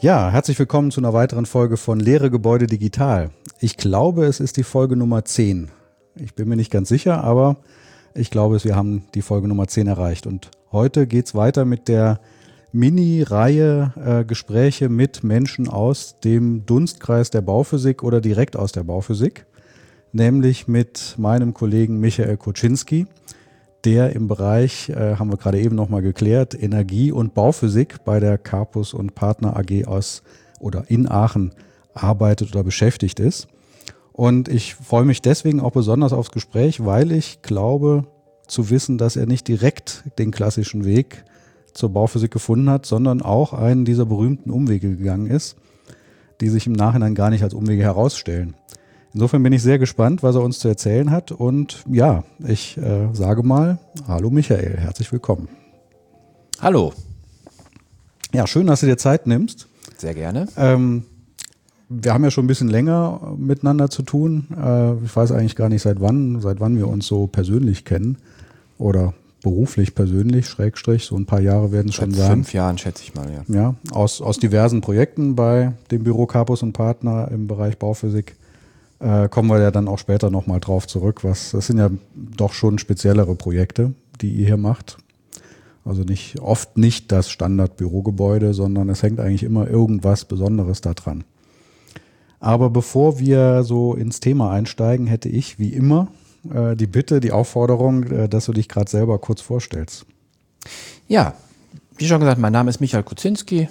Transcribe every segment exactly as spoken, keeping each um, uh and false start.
Ja, herzlich willkommen zu einer weiteren Folge von Lehre Gebäude digital. Ich glaube, es ist die Folge Nummer zehn. Ich bin mir nicht ganz sicher, aber ich glaube, wir haben die Folge Nummer zehn erreicht. Und heute geht's weiter mit der Mini-Reihe äh, Gespräche mit Menschen aus dem Dunstkreis der Bauphysik oder direkt aus der Bauphysik, nämlich mit meinem Kollegen Michael Kuczynski, der im Bereich, äh, haben wir gerade eben nochmal geklärt, Energie- und Bauphysik bei der Karpus und Partner A G aus oder in Aachen arbeitet oder beschäftigt ist. Und ich freue mich deswegen auch besonders aufs Gespräch, weil ich glaube zu wissen, dass er nicht direkt den klassischen Weg zur Bauphysik gefunden hat, sondern auch einen dieser berühmten Umwege gegangen ist, die sich im Nachhinein gar nicht als Umwege herausstellen. Insofern bin ich sehr gespannt, was er uns zu erzählen hat. Und ja, ich äh, sage mal, hallo Michael, herzlich willkommen. Hallo. Ja, schön, dass du dir Zeit nimmst. Sehr gerne. Ähm, wir haben ja schon ein bisschen länger miteinander zu tun. Äh, ich weiß eigentlich gar nicht, seit wann, seit wann wir uns so persönlich kennen oder beruflich persönlich, Schrägstrich, so ein paar Jahre werden es schon sein. Seit fünf Jahren, schätze ich mal, ja. Ja, aus, aus diversen Projekten bei dem Büro Karpus und Partner im Bereich Bauphysik. Äh, kommen wir ja dann auch später nochmal drauf zurück. Was, das sind ja doch schon speziellere Projekte, die ihr hier macht. Also nicht oft nicht das Standard-Bürogebäude, sondern es hängt eigentlich immer irgendwas Besonderes da dran. Aber bevor wir so ins Thema einsteigen, hätte ich wie immer äh, die Bitte, die Aufforderung, äh, dass du dich gerade selber kurz vorstellst. Ja, wie schon gesagt, mein Name ist Michael Kuczynski.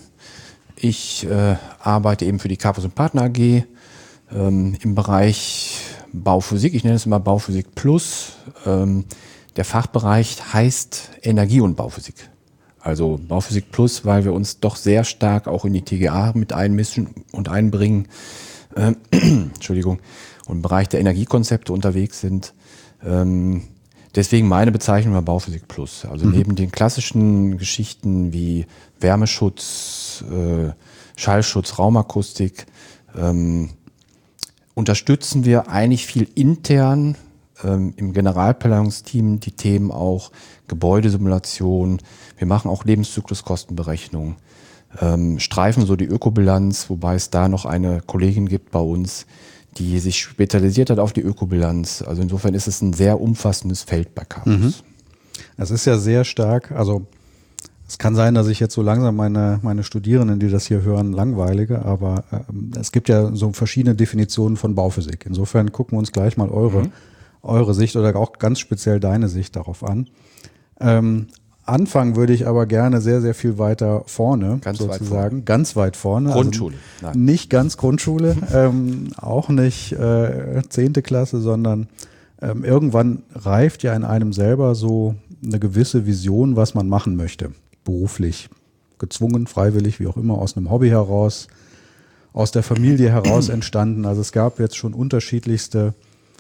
Ich äh, arbeite eben für die Karpus und Partner A G ähm, im Bereich Bauphysik. Ich nenne es immer Bauphysik Plus. Ähm, der Fachbereich heißt Energie- und Bauphysik. Also Bauphysik Plus, weil wir uns doch sehr stark auch in die T G A mit einmischen und einbringen. Äh, Entschuldigung. Und im Bereich der Energiekonzepte unterwegs sind. Ähm, deswegen meine Bezeichnung war Bauphysik Plus. Also mhm. neben den klassischen Geschichten wie Wärmeschutz, äh, Schallschutz, Raumakustik, ähm, unterstützen wir eigentlich viel intern ähm, im Generalplanungsteam die Themen auch Gebäudesimulation. Wir machen auch Lebenszykluskostenberechnung, ähm, streifen so die Ökobilanz, wobei es da noch eine Kollegin gibt bei uns, die sich spezialisiert hat auf die Ökobilanz. Also insofern ist es ein sehr umfassendes Feld bei Karpus. Mhm. Es ist ja sehr stark, also es kann sein, dass ich jetzt so langsam meine, meine Studierenden, die das hier hören, langweilige, aber ähm, es gibt ja so verschiedene Definitionen von Bauphysik. Insofern gucken wir uns gleich mal eure, mhm. eure Sicht oder auch ganz speziell deine Sicht darauf an. Ähm, anfangen würde ich aber gerne sehr, sehr viel weiter vorne, ganz sozusagen. Weit vorne. Ganz weit vorne. Grundschule. Also nicht ganz Grundschule, ähm, auch nicht äh, zehnte Klasse, sondern ähm, irgendwann reift ja in einem selber so eine gewisse Vision, was man machen möchte. Beruflich, gezwungen, freiwillig, wie auch immer, aus einem Hobby heraus, aus der Familie heraus entstanden. Also es gab jetzt schon unterschiedlichste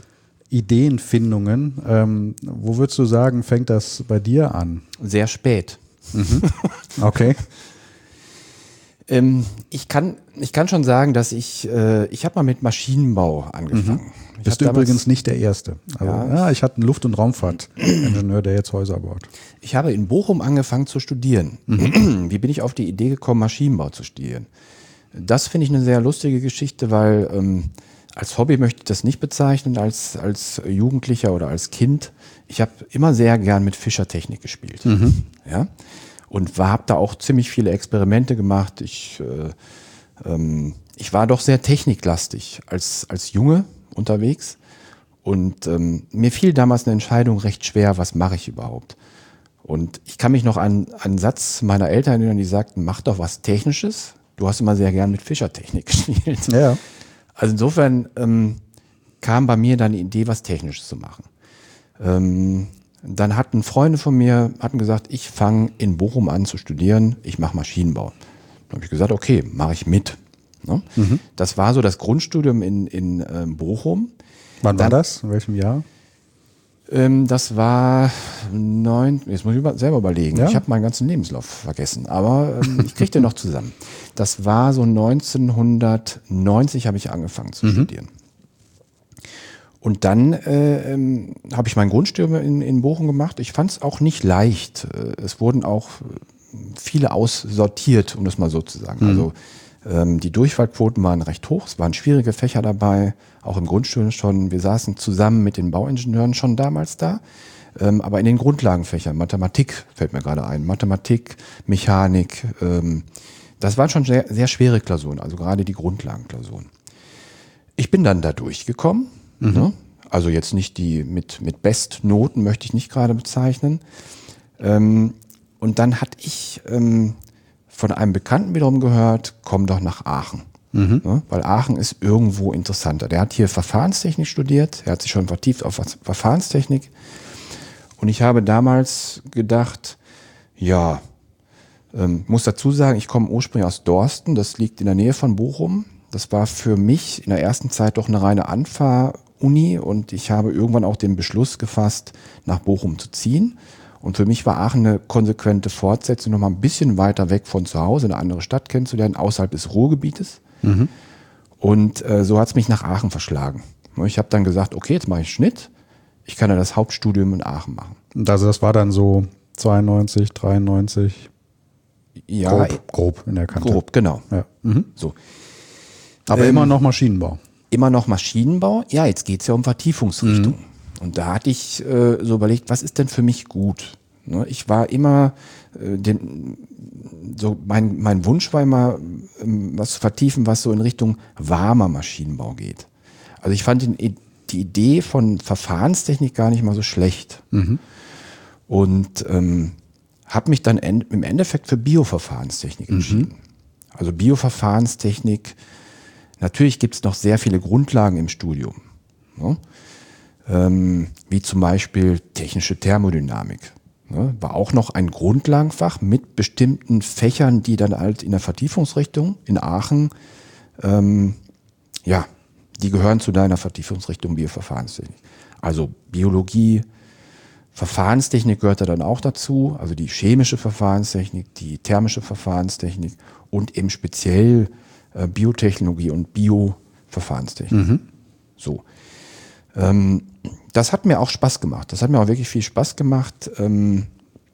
Ideenfindungen. Ähm, wo würdest du sagen, fängt das bei dir an? Sehr spät. Mhm. Okay. ähm, ich kann, ich kann schon sagen, dass ich, äh, ich habe mal mit Maschinenbau angefangen. Mhm. Bist du übrigens nicht der Erste. Also, ja. ja, ich hatte einen Luft- und Raumfahrtingenieur, der jetzt Häuser baut. Ich habe in Bochum angefangen zu studieren. Mhm. Wie bin ich auf die Idee gekommen, Maschinenbau zu studieren? Das finde ich eine sehr lustige Geschichte, weil ähm, als Hobby möchte ich das nicht bezeichnen, als, als Jugendlicher oder als Kind. Ich habe immer sehr gern mit Fischertechnik gespielt. Mhm. Ja? Und habe da auch ziemlich viele Experimente gemacht. Ich, äh, ähm, ich war doch sehr techniklastig als, als Junge unterwegs. Und ähm, mir fiel damals eine Entscheidung recht schwer, was mache ich überhaupt? Und ich kann mich noch an, an einen Satz meiner Eltern erinnern, die sagten, mach doch was Technisches. Du hast immer sehr gern mit Fischertechnik gespielt. Ja. Also insofern ähm, kam bei mir dann die Idee, was Technisches zu machen. Ähm, dann hatten Freunde von mir, hatten gesagt, ich fange in Bochum an zu studieren, ich mache Maschinenbau. Dann habe ich gesagt, okay, mache ich mit. Ne? Mhm. Das war so das Grundstudium in, in äh, Bochum. Wann dann, war das? In welchem Jahr? Ähm, das war neun, jetzt muss ich über, selber überlegen. Ja? Ich habe meinen ganzen Lebenslauf vergessen, aber ähm, ich kriege den noch zusammen. Das war so neunzehnhundertneunzig habe ich angefangen zu mhm. studieren. Und dann äh, ähm, habe ich mein Grundstudium in, in Bochum gemacht. Ich fand es auch nicht leicht. Es wurden auch viele aussortiert, um das mal so zu sagen. Mhm. Also Ähm, die Durchfallquoten waren recht hoch, es waren schwierige Fächer dabei, auch im Grundstudium schon. Wir saßen zusammen mit den Bauingenieuren schon damals da, ähm, aber in den Grundlagenfächern, Mathematik fällt mir gerade ein, Mathematik, Mechanik, ähm, das waren schon sehr, sehr schwere Klausuren, also gerade die Grundlagenklausuren. Ich bin dann da durchgekommen, mhm. ne? Also jetzt nicht die mit, mit Bestnoten möchte ich nicht gerade bezeichnen. Ähm, und dann hatte ich ähm, von einem Bekannten wiederum gehört, komm doch nach Aachen. Mhm. Ne? Weil Aachen ist irgendwo interessanter. Der hat hier Verfahrenstechnik studiert, er hat sich schon vertieft auf Verfahrenstechnik. Und ich habe damals gedacht, ja, ähm, muss dazu sagen, ich komme ursprünglich aus Dorsten, das liegt in der Nähe von Bochum. Das war für mich in der ersten Zeit doch eine reine Anfahr-Uni und ich habe irgendwann auch den Beschluss gefasst, nach Bochum zu ziehen. Und für mich war Aachen eine konsequente Fortsetzung, nochmal ein bisschen weiter weg von zu Hause, eine andere Stadt kennenzulernen, außerhalb des Ruhrgebietes. Mhm. Und äh, so hat es mich nach Aachen verschlagen. Ich habe dann gesagt, okay, jetzt mache ich Schnitt. Ich kann ja das Hauptstudium in Aachen machen. Und also das war dann so zweiundneunzig, dreiundneunzig? Ja, grob, grob in der Kante. Grob, genau. Ja. Mhm. So. Aber ähm, immer noch Maschinenbau. Immer noch Maschinenbau. Ja, jetzt geht es ja um Vertiefungsrichtung. Mhm. Und da hatte ich äh, so überlegt, was ist denn für mich gut? Ne, ich war immer, äh, den, so mein, mein Wunsch war immer, ähm, was zu vertiefen, was so in Richtung warmer Maschinenbau geht. Also ich fand den, die Idee von Verfahrenstechnik gar nicht mal so schlecht. Mhm. Und ähm, habe mich dann end, im Endeffekt für Bioverfahrenstechnik entschieden. Mhm. Also Bioverfahrenstechnik, natürlich gibt es noch sehr viele Grundlagen im Studium. Ne? Ähm, wie zum Beispiel technische Thermodynamik. Ne? War auch noch ein Grundlagenfach mit bestimmten Fächern, die dann halt in der Vertiefungsrichtung in Aachen, ähm, ja, die gehören zu deiner Vertiefungsrichtung Bioverfahrenstechnik. Also Biologie, Verfahrenstechnik gehört da dann auch dazu, also die chemische Verfahrenstechnik, die thermische Verfahrenstechnik und eben speziell äh, Biotechnologie und Bioverfahrenstechnik. Mhm. So. Ähm, das hat mir auch Spaß gemacht. Das hat mir auch wirklich viel Spaß gemacht. Ähm,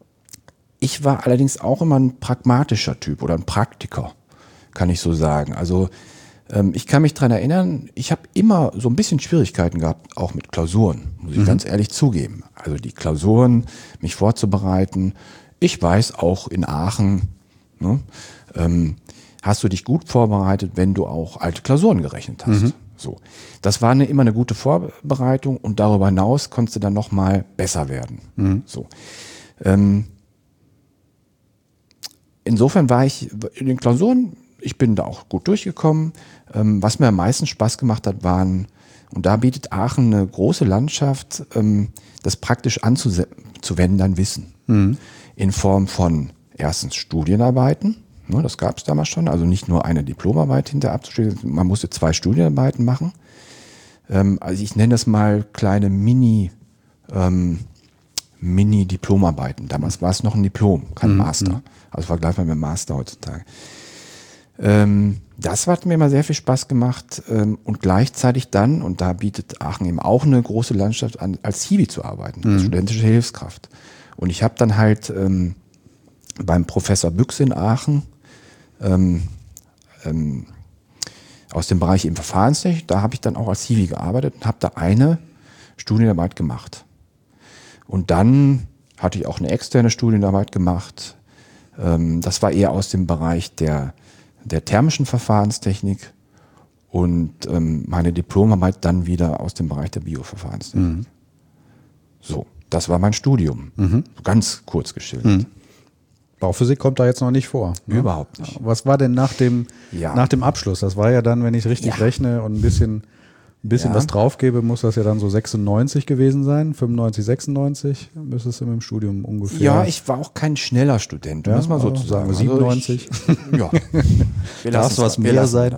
ich war allerdings auch immer ein pragmatischer Typ oder ein Praktiker, kann ich so sagen. Also ähm, ich kann mich daran erinnern, ich habe immer so ein bisschen Schwierigkeiten gehabt, auch mit Klausuren, muss ich mhm. ganz ehrlich zugeben. Also die Klausuren, mich vorzubereiten. Ich weiß auch in Aachen, ne, ähm, hast du dich gut vorbereitet, wenn du auch alte Klausuren gerechnet hast. Mhm. So, das war eine, immer eine gute Vorbereitung und darüber hinaus konntest du dann noch mal besser werden. Mhm. So, ähm, insofern war ich in den Klausuren, ich bin da auch gut durchgekommen. Ähm, was mir am meisten Spaß gemacht hat, waren, und da bietet Aachen eine große Landschaft, ähm, das praktisch anzuwenden, dein Wissen. Mhm. In Form von erstens Studienarbeiten. Ne, das gab es damals schon, also nicht nur eine Diplomarbeit hinterher abzuschließen, man musste zwei Studienarbeiten machen. Ähm, also ich nenne das mal kleine Mini, ähm, Mini-Diplomarbeiten. Damals war es noch ein Diplom, kein mhm. Master. Also vergleichbar mit dem Master heutzutage. Ähm, das hat mir immer sehr viel Spaß gemacht ähm, und gleichzeitig dann, und da bietet Aachen eben auch eine große Landschaft an, als Hiwi zu arbeiten, mhm. als studentische Hilfskraft. Und ich habe dann halt ähm, beim Professor Büchse in Aachen ähm, ähm, aus dem Bereich im Verfahrenstechnik, da habe ich dann auch als Hiwi gearbeitet und habe da eine Studienarbeit gemacht. Und dann hatte ich auch eine externe Studienarbeit gemacht. Ähm, das war eher aus dem Bereich der, der thermischen Verfahrenstechnik und ähm, meine Diplomarbeit dann wieder aus dem Bereich der Bioverfahrenstechnik. Mhm. So, das war mein Studium. Mhm. Ganz kurz geschildert. Mhm. Bauphysik kommt da jetzt noch nicht vor. Ne? Überhaupt nicht. Was war denn nach dem, ja. nach dem Abschluss? Das war ja dann, wenn ich richtig ja. rechne und ein bisschen, ein bisschen ja. was draufgebe, muss das ja dann so sechsundneunzig gewesen sein, fünfundneunzig, sechsundneunzig müsste es im Studium ungefähr. Ja, ich war auch kein schneller Student, um ja, das mal so also zu sagen. siebenundneunzig. Also ich, ja. Darf es was mehr sein?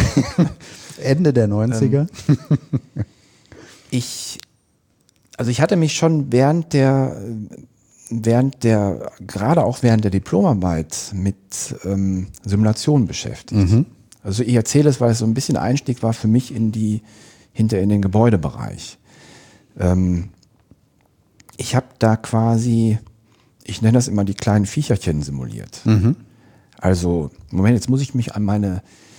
Ende der neunziger. Ähm, ich, also ich hatte mich schon während der während der, gerade auch während der Diplomarbeit mit ähm, Simulationen beschäftigt. Mhm. Also ich erzähle es, weil es so ein bisschen Einstieg war für mich in die, hinter in den Gebäudebereich. Ähm, ich habe da quasi, ich nenne das immer die kleinen Viecherchen simuliert. Mhm. Also, Moment, jetzt muss ich mich an meine,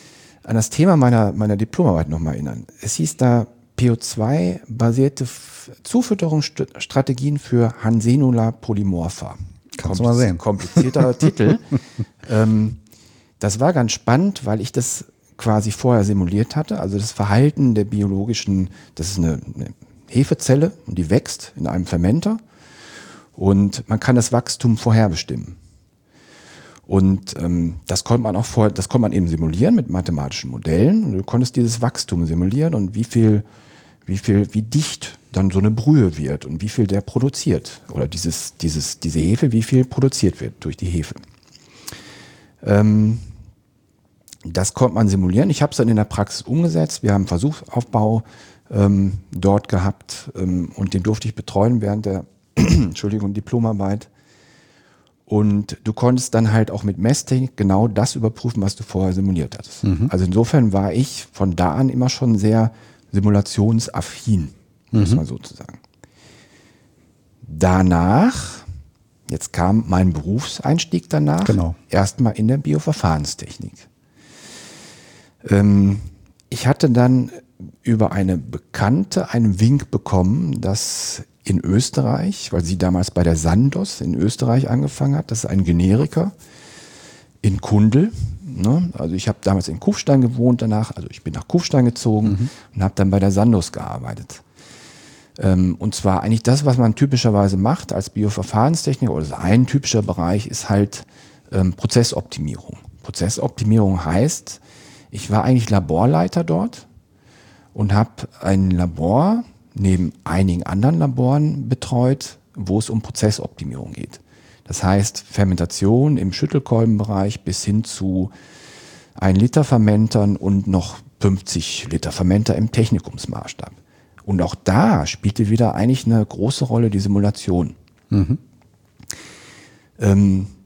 an das Thema meiner, meiner Diplomarbeit nochmal erinnern. Es hieß da P O zwei basierte Zufütterungsstrategien für Hansenula polymorpha. Kannst du mal sehen. Komplizierter Titel. Ähm, das war ganz spannend, weil ich das quasi vorher simuliert hatte. Also das Verhalten der biologischen, das ist eine, eine Hefezelle und die wächst in einem Fermenter und man kann das Wachstum vorherbestimmen. Und ähm, das konnte man auch vor, das konnte man eben simulieren mit mathematischen Modellen. Und du konntest dieses Wachstum simulieren und wie viel, wie viel, wie dicht dann so eine Brühe wird und wie viel der produziert oder dieses, dieses, diese Hefe, wie viel produziert wird durch die Hefe. Ähm, das konnte man simulieren. Ich habe es dann in der Praxis umgesetzt. Wir haben einen Versuchsaufbau ähm, dort gehabt ähm, und den durfte ich betreuen während der Entschuldigung, Diplomarbeit. Und du konntest dann halt auch mit Messtechnik genau das überprüfen, was du vorher simuliert hattest. Mhm. Also insofern war ich von da an immer schon sehr simulationsaffin, muss mhm. man sozusagen. Danach, jetzt kam mein Berufseinstieg danach, genau. erstmal in der Bioverfahrenstechnik. Ähm, ich hatte dann über eine Bekannte einen Wink bekommen, dass in Österreich, weil sie damals bei der Sandoz in Österreich angefangen hat, das ist ein Generiker in Kundl. Ne? Also ich habe damals in Kufstein gewohnt danach, also ich bin nach Kufstein gezogen mhm. und habe dann bei der Sandoz gearbeitet. Ähm, und zwar eigentlich das, was man typischerweise macht als Bioverfahrenstechniker, oder ein typischer Bereich ist halt ähm, Prozessoptimierung. Prozessoptimierung heißt, ich war eigentlich Laborleiter dort und habe ein Labor neben einigen anderen Laboren betreut, wo es um Prozessoptimierung geht. Das heißt Fermentation im Schüttelkolbenbereich bis hin zu ein Liter Fermentern und noch fünfzig Liter Fermenter im Technikumsmaßstab. Und auch da spielte wieder eigentlich eine große Rolle die Simulation. Mhm. Ähm,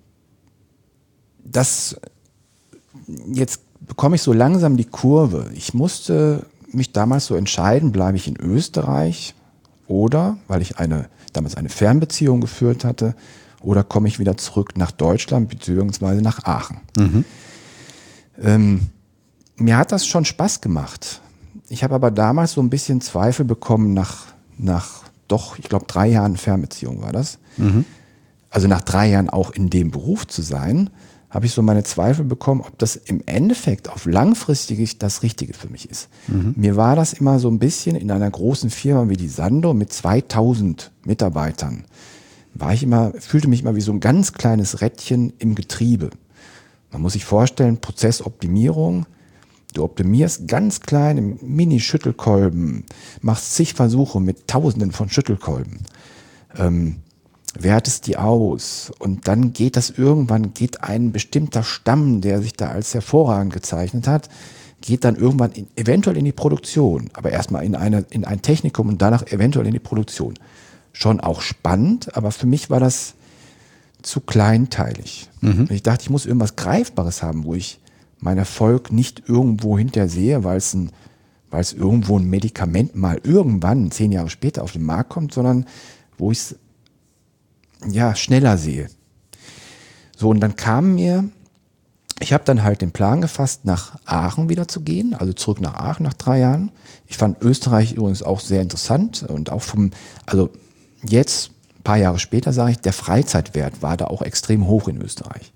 das, jetzt bekomme ich so langsam die Kurve. Ich musste mich damals so entscheiden, bleibe ich in Österreich oder, weil ich eine damals eine Fernbeziehung geführt hatte, oder komme ich wieder zurück nach Deutschland beziehungsweise nach Aachen. Mhm. Ähm, mir hat das schon Spaß gemacht. Ich habe aber damals so ein bisschen Zweifel bekommen nach, nach doch, ich glaube, drei Jahren Fernbeziehung war das. Mhm. Also nach drei Jahren auch in dem Beruf zu sein, habe ich so meine Zweifel bekommen, ob das im Endeffekt auf langfristig das Richtige für mich ist. Mhm. Mir war das immer so ein bisschen in einer großen Firma wie die Sandoz mit zweitausend Mitarbeitern, war ich immer, fühlte mich immer wie so ein ganz kleines Rädchen im Getriebe. Man muss sich vorstellen, Prozessoptimierung, du optimierst ganz klein im Mini-Schüttelkolben, machst zig Versuche mit Tausenden von Schüttelkolben, ähm, wertest die aus und dann geht das irgendwann, geht ein bestimmter Stamm, der sich da als hervorragend gezeichnet hat, geht dann irgendwann in, eventuell in die Produktion, aber erstmal in, eine, in ein Technikum und danach eventuell in die Produktion. Schon auch spannend, aber für mich war das zu kleinteilig. Mhm. Und ich dachte, ich muss irgendwas Greifbares haben, wo ich meinen Erfolg nicht irgendwo hinterher sehe, weil es ein, weil es irgendwo ein Medikament mal irgendwann, zehn Jahre später auf den Markt kommt, sondern wo ich es ja, schneller sehe. So, und dann kam mir, ich habe dann halt den Plan gefasst, nach Aachen wieder zu gehen, also zurück nach Aachen nach drei Jahren. Ich fand Österreich übrigens auch sehr interessant und auch vom, also jetzt, ein paar Jahre später sage ich, der Freizeitwert war da auch extrem hoch in Österreich.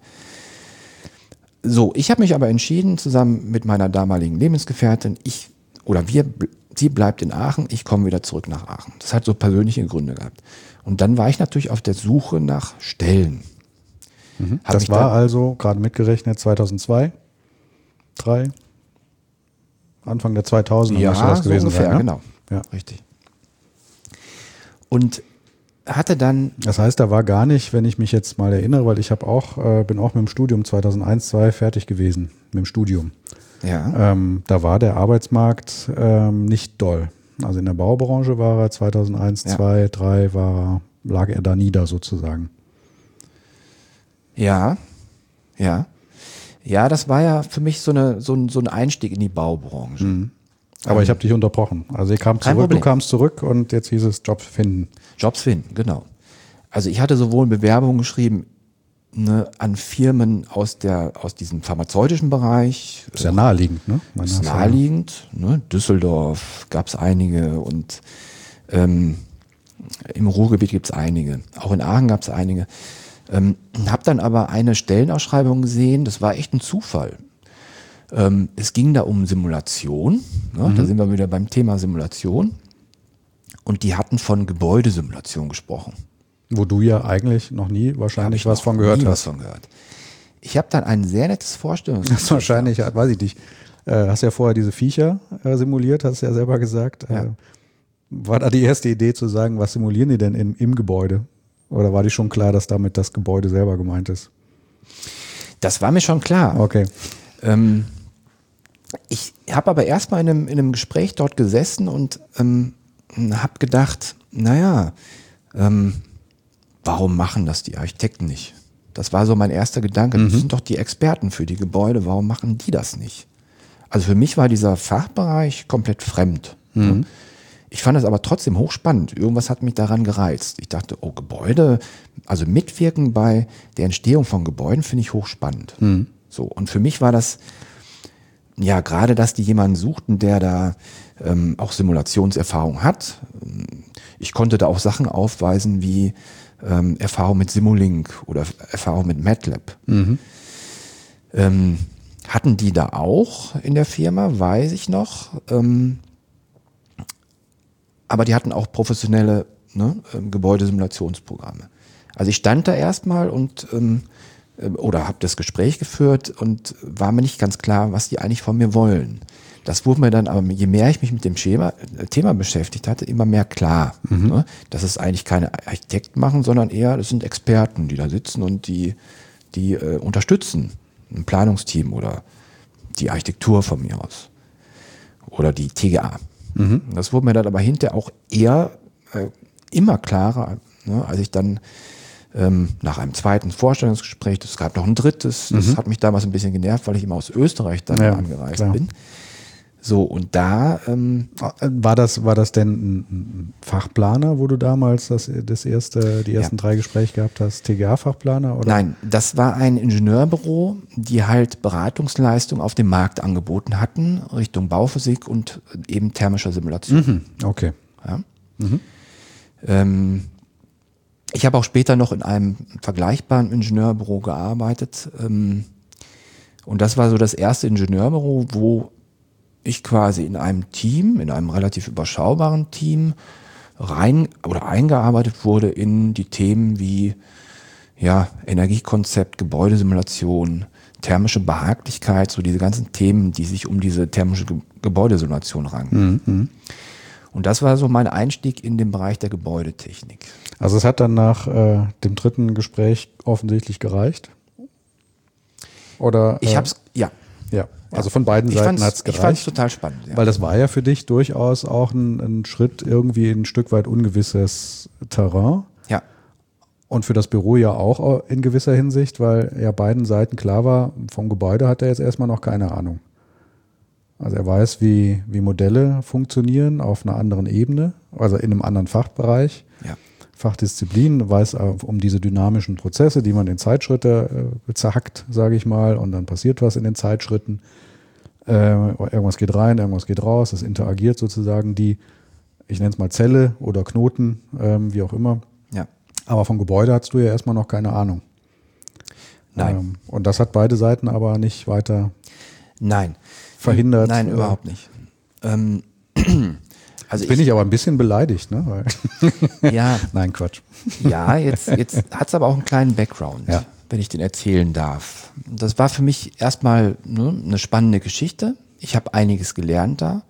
So, ich habe mich aber entschieden, zusammen mit meiner damaligen Lebensgefährtin, ich oder wir, sie bleibt in Aachen, ich komme wieder zurück nach Aachen. Das hat so persönliche Gründe gehabt. Und dann war ich natürlich auf der Suche nach Stellen. Mhm. Das war da also, gerade mitgerechnet, zweitausendzwei, drei, Anfang der zweitausender ja, müsste das gewesen so ungefähr, sein. Ne? Genau, ja. Richtig. Und hatte dann... Das heißt, da war gar nicht, wenn ich mich jetzt mal erinnere, weil ich habe auch, äh, bin auch mit dem Studium zweitausendeins, zweitausendzwei fertig gewesen, mit dem Studium. Ja. Ähm, da war der Arbeitsmarkt ähm, nicht doll. Also in der Baubranche war er zweitausendeins, ja. zwei, drei war, lag er da nieder sozusagen. Ja, ja. Ja, das war ja für mich so, eine, so, ein, so ein Einstieg in die Baubranche. Mhm. Aber ähm, ich habe dich unterbrochen. Also ich kam zurück, Problem. du kamst zurück und jetzt hieß es Jobs finden. Jobs finden, genau. Also ich hatte sowohl Bewerbungen geschrieben ne, an Firmen aus, der, aus diesem pharmazeutischen Bereich. Ist ja naheliegend, ne? Ist naheliegend. Ne? Düsseldorf gab es einige und ähm, im Ruhrgebiet gibt es einige. Auch in Aachen gab es einige. Ähm, habe dann aber eine Stellenausschreibung gesehen, das war echt ein Zufall. Ähm, es ging da um Simulation, ne? Mhm. Da sind wir wieder beim Thema Simulation. Und die hatten von Gebäudesimulation gesprochen. Wo du ja eigentlich noch nie wahrscheinlich was von gehört nie hast. Was von gehört. Ich habe dann ein sehr nettes Vorstellungsgespräch. Das ist wahrscheinlich, gehabt. Weiß ich nicht. Äh, hast ja vorher diese Viecher äh, simuliert, hast du ja selber gesagt. Ja. Äh, war da die erste Idee zu sagen, was simulieren die denn im, im Gebäude? Oder war dir schon klar, dass damit das Gebäude selber gemeint ist? Das war mir schon klar. Okay. Ähm, ich habe aber erstmal in einem, in einem Gespräch dort gesessen und ähm, habe gedacht, naja, ähm, warum machen das die Architekten nicht? Das war so mein erster Gedanke. Mhm. Das sind doch die Experten für die Gebäude, warum machen die das nicht? Also für mich war dieser Fachbereich komplett fremd. Mhm. Ich fand es aber trotzdem hochspannend. Irgendwas hat mich daran gereizt. Ich dachte, oh, Gebäude, also mitwirken bei der Entstehung von Gebäuden finde ich hochspannend. Mhm. So, und für mich war das, ja, gerade, dass die jemanden suchten, der da ähm, auch Simulationserfahrung hat. Ich konnte da auch Sachen aufweisen wie ähm, Erfahrung mit Simulink oder Erfahrung mit MATLAB. Mhm. Ähm, hatten die da auch in der Firma, weiß ich noch. Ähm, aber die hatten auch professionelle ne, ähm, Gebäudesimulationsprogramme. Also ich stand da erstmal und ähm, oder habe das Gespräch geführt und war mir nicht ganz klar, was die eigentlich von mir wollen. Das wurde mir dann aber, je mehr ich mich mit dem Schema, Thema beschäftigt hatte, immer mehr klar. Mhm. Ne? Dass es eigentlich keine Architekten machen, sondern eher, das sind Experten, die da sitzen und die, die äh, unterstützen. Ein Planungsteam oder die Architektur von mir aus. Oder die T G A. Mhm. Das wurde mir dann aber hinterher auch eher äh, immer klarer, ne? Als ich dann ähm, nach einem zweiten Vorstellungsgespräch, es gab noch ein drittes, das mhm. hat mich damals ein bisschen genervt, weil ich immer aus Österreich dann ja, angereist klar. bin. So, und da ähm, war das, war das denn ein Fachplaner, wo du damals das, das erste, die ersten ja. drei Gespräche gehabt hast, T G A-Fachplaner? Oder? Nein, das war ein Ingenieurbüro, die halt Beratungsleistung auf dem Markt angeboten hatten, Richtung Bauphysik und eben thermischer Simulation. Mhm. Okay. Ja. Mhm. Ähm, ich habe auch später noch in einem vergleichbaren Ingenieurbüro gearbeitet. Ähm, und das war so das erste Ingenieurbüro, wo ich quasi in einem Team, in einem relativ überschaubaren Team rein oder eingearbeitet wurde in die Themen wie ja, Energiekonzept, Gebäudesimulation, thermische Behaglichkeit, so diese ganzen Themen, die sich um diese thermische Ge- Gebäudesimulation ranken. Mhm. Und das war so mein Einstieg in den Bereich der Gebäudetechnik. Also es hat dann nach äh, dem dritten Gespräch offensichtlich gereicht? Oder? Ich äh, hab's, ja. Ja, also von beiden ich Seiten hat es gereicht. Ich fand es total spannend. Ja. Weil das war ja für dich durchaus auch ein, ein Schritt irgendwie in ein Stück weit ungewisses Terrain. Ja. Und für das Büro ja auch in gewisser Hinsicht, weil ja beiden Seiten klar war, vom Gebäude hat er jetzt erstmal noch keine Ahnung. Also er weiß, wie, wie Modelle funktionieren auf einer anderen Ebene, also in einem anderen Fachbereich. Ja. Fachdisziplin, weiß um diese dynamischen Prozesse, die man in Zeitschritte äh, zerhackt, sage ich mal, und dann passiert was in den Zeitschritten. Äh, irgendwas geht rein, irgendwas geht raus, es interagiert sozusagen die, ich nenne es mal Zelle oder Knoten, ähm, wie auch immer. Ja. Aber vom Gebäude hast du ja erstmal noch keine Ahnung. Nein. Ähm, und das hat beide Seiten aber nicht weiter Nein. verhindert. Nein, äh, überhaupt nicht. Ähm, Also bin ich, ich aber ein bisschen beleidigt, ne? Weil ja. Nein, Quatsch. Ja, jetzt, jetzt hat es aber auch einen kleinen Background, ja. wenn ich den erzählen darf. Das war für mich erstmal ne, eine spannende Geschichte. Ich habe einiges gelernt da.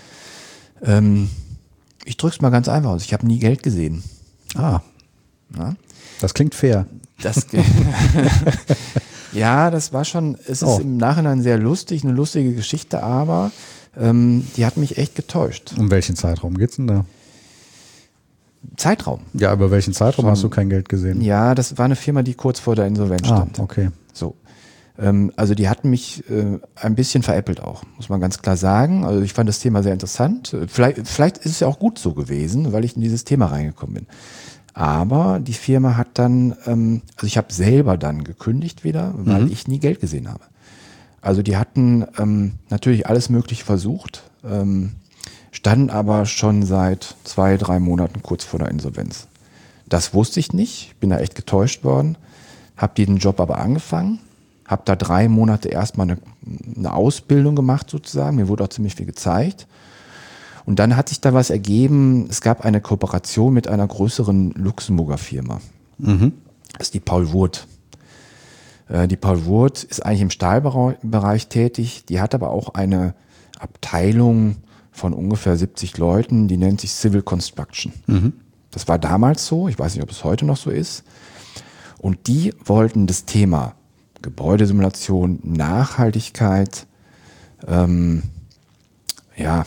Ähm, ich drück's mal ganz einfach aus. Ich habe nie Geld gesehen. Ah. Ja? Das klingt fair. Das, ja, das war schon, es ist oh. im Nachhinein sehr lustig, eine lustige Geschichte, aber Ähm, die hat mich echt getäuscht. Um welchen Zeitraum geht's denn da? Zeitraum. Ja, über welchen Zeitraum Schon, hast du kein Geld gesehen? Ja, das war eine Firma, die kurz vor der Insolvenz stand. Ah, okay. So. Ähm, also die hatten mich äh, ein bisschen veräppelt auch, muss man ganz klar sagen. Also ich fand das Thema sehr interessant. Vielleicht, vielleicht ist es ja auch gut so gewesen, weil ich in dieses Thema reingekommen bin. Aber die Firma hat dann, ähm, also ich habe selber dann gekündigt wieder, weil Mhm. ich nie Geld gesehen habe. Also die hatten ähm, natürlich alles Mögliche versucht, ähm, standen aber schon seit zwei, drei Monaten kurz vor der Insolvenz. Das wusste ich nicht, bin da echt getäuscht worden, habe den Job aber angefangen, habe da drei Monate erstmal eine, eine Ausbildung gemacht sozusagen, mir wurde auch ziemlich viel gezeigt. Und dann hat sich da was ergeben, es gab eine Kooperation mit einer größeren Luxemburger Firma. Mhm. Das ist die Paul Wurth. Äh, Die Paul Wurth ist eigentlich im Stahlbereich tätig, die hat aber auch eine Abteilung von ungefähr siebzig Leuten, die nennt sich Civil Construction. Mhm. Das war damals so, ich weiß nicht, ob es heute noch so ist. Und die wollten das Thema Gebäudesimulation, Nachhaltigkeit, ähm, ja,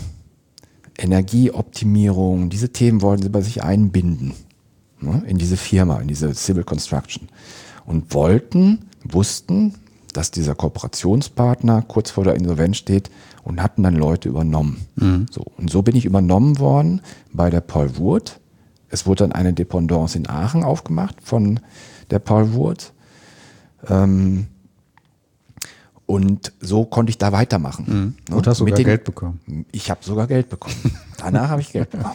Energieoptimierung, diese Themen wollten sie bei sich einbinden, ne, in diese Firma, in diese Civil Construction. Und wollten, wussten, dass dieser Kooperationspartner kurz vor der Insolvenz steht und hatten dann Leute übernommen. Mhm. So, und so bin ich übernommen worden bei der Paul Wurth. Es wurde dann eine Dependance in Aachen aufgemacht von der Paul Wurth. Ähm, und so konnte ich da weitermachen. Mhm. Und hast sogar Mit den- Geld bekommen. Ich habe sogar Geld bekommen. Danach habe ich Geld bekommen.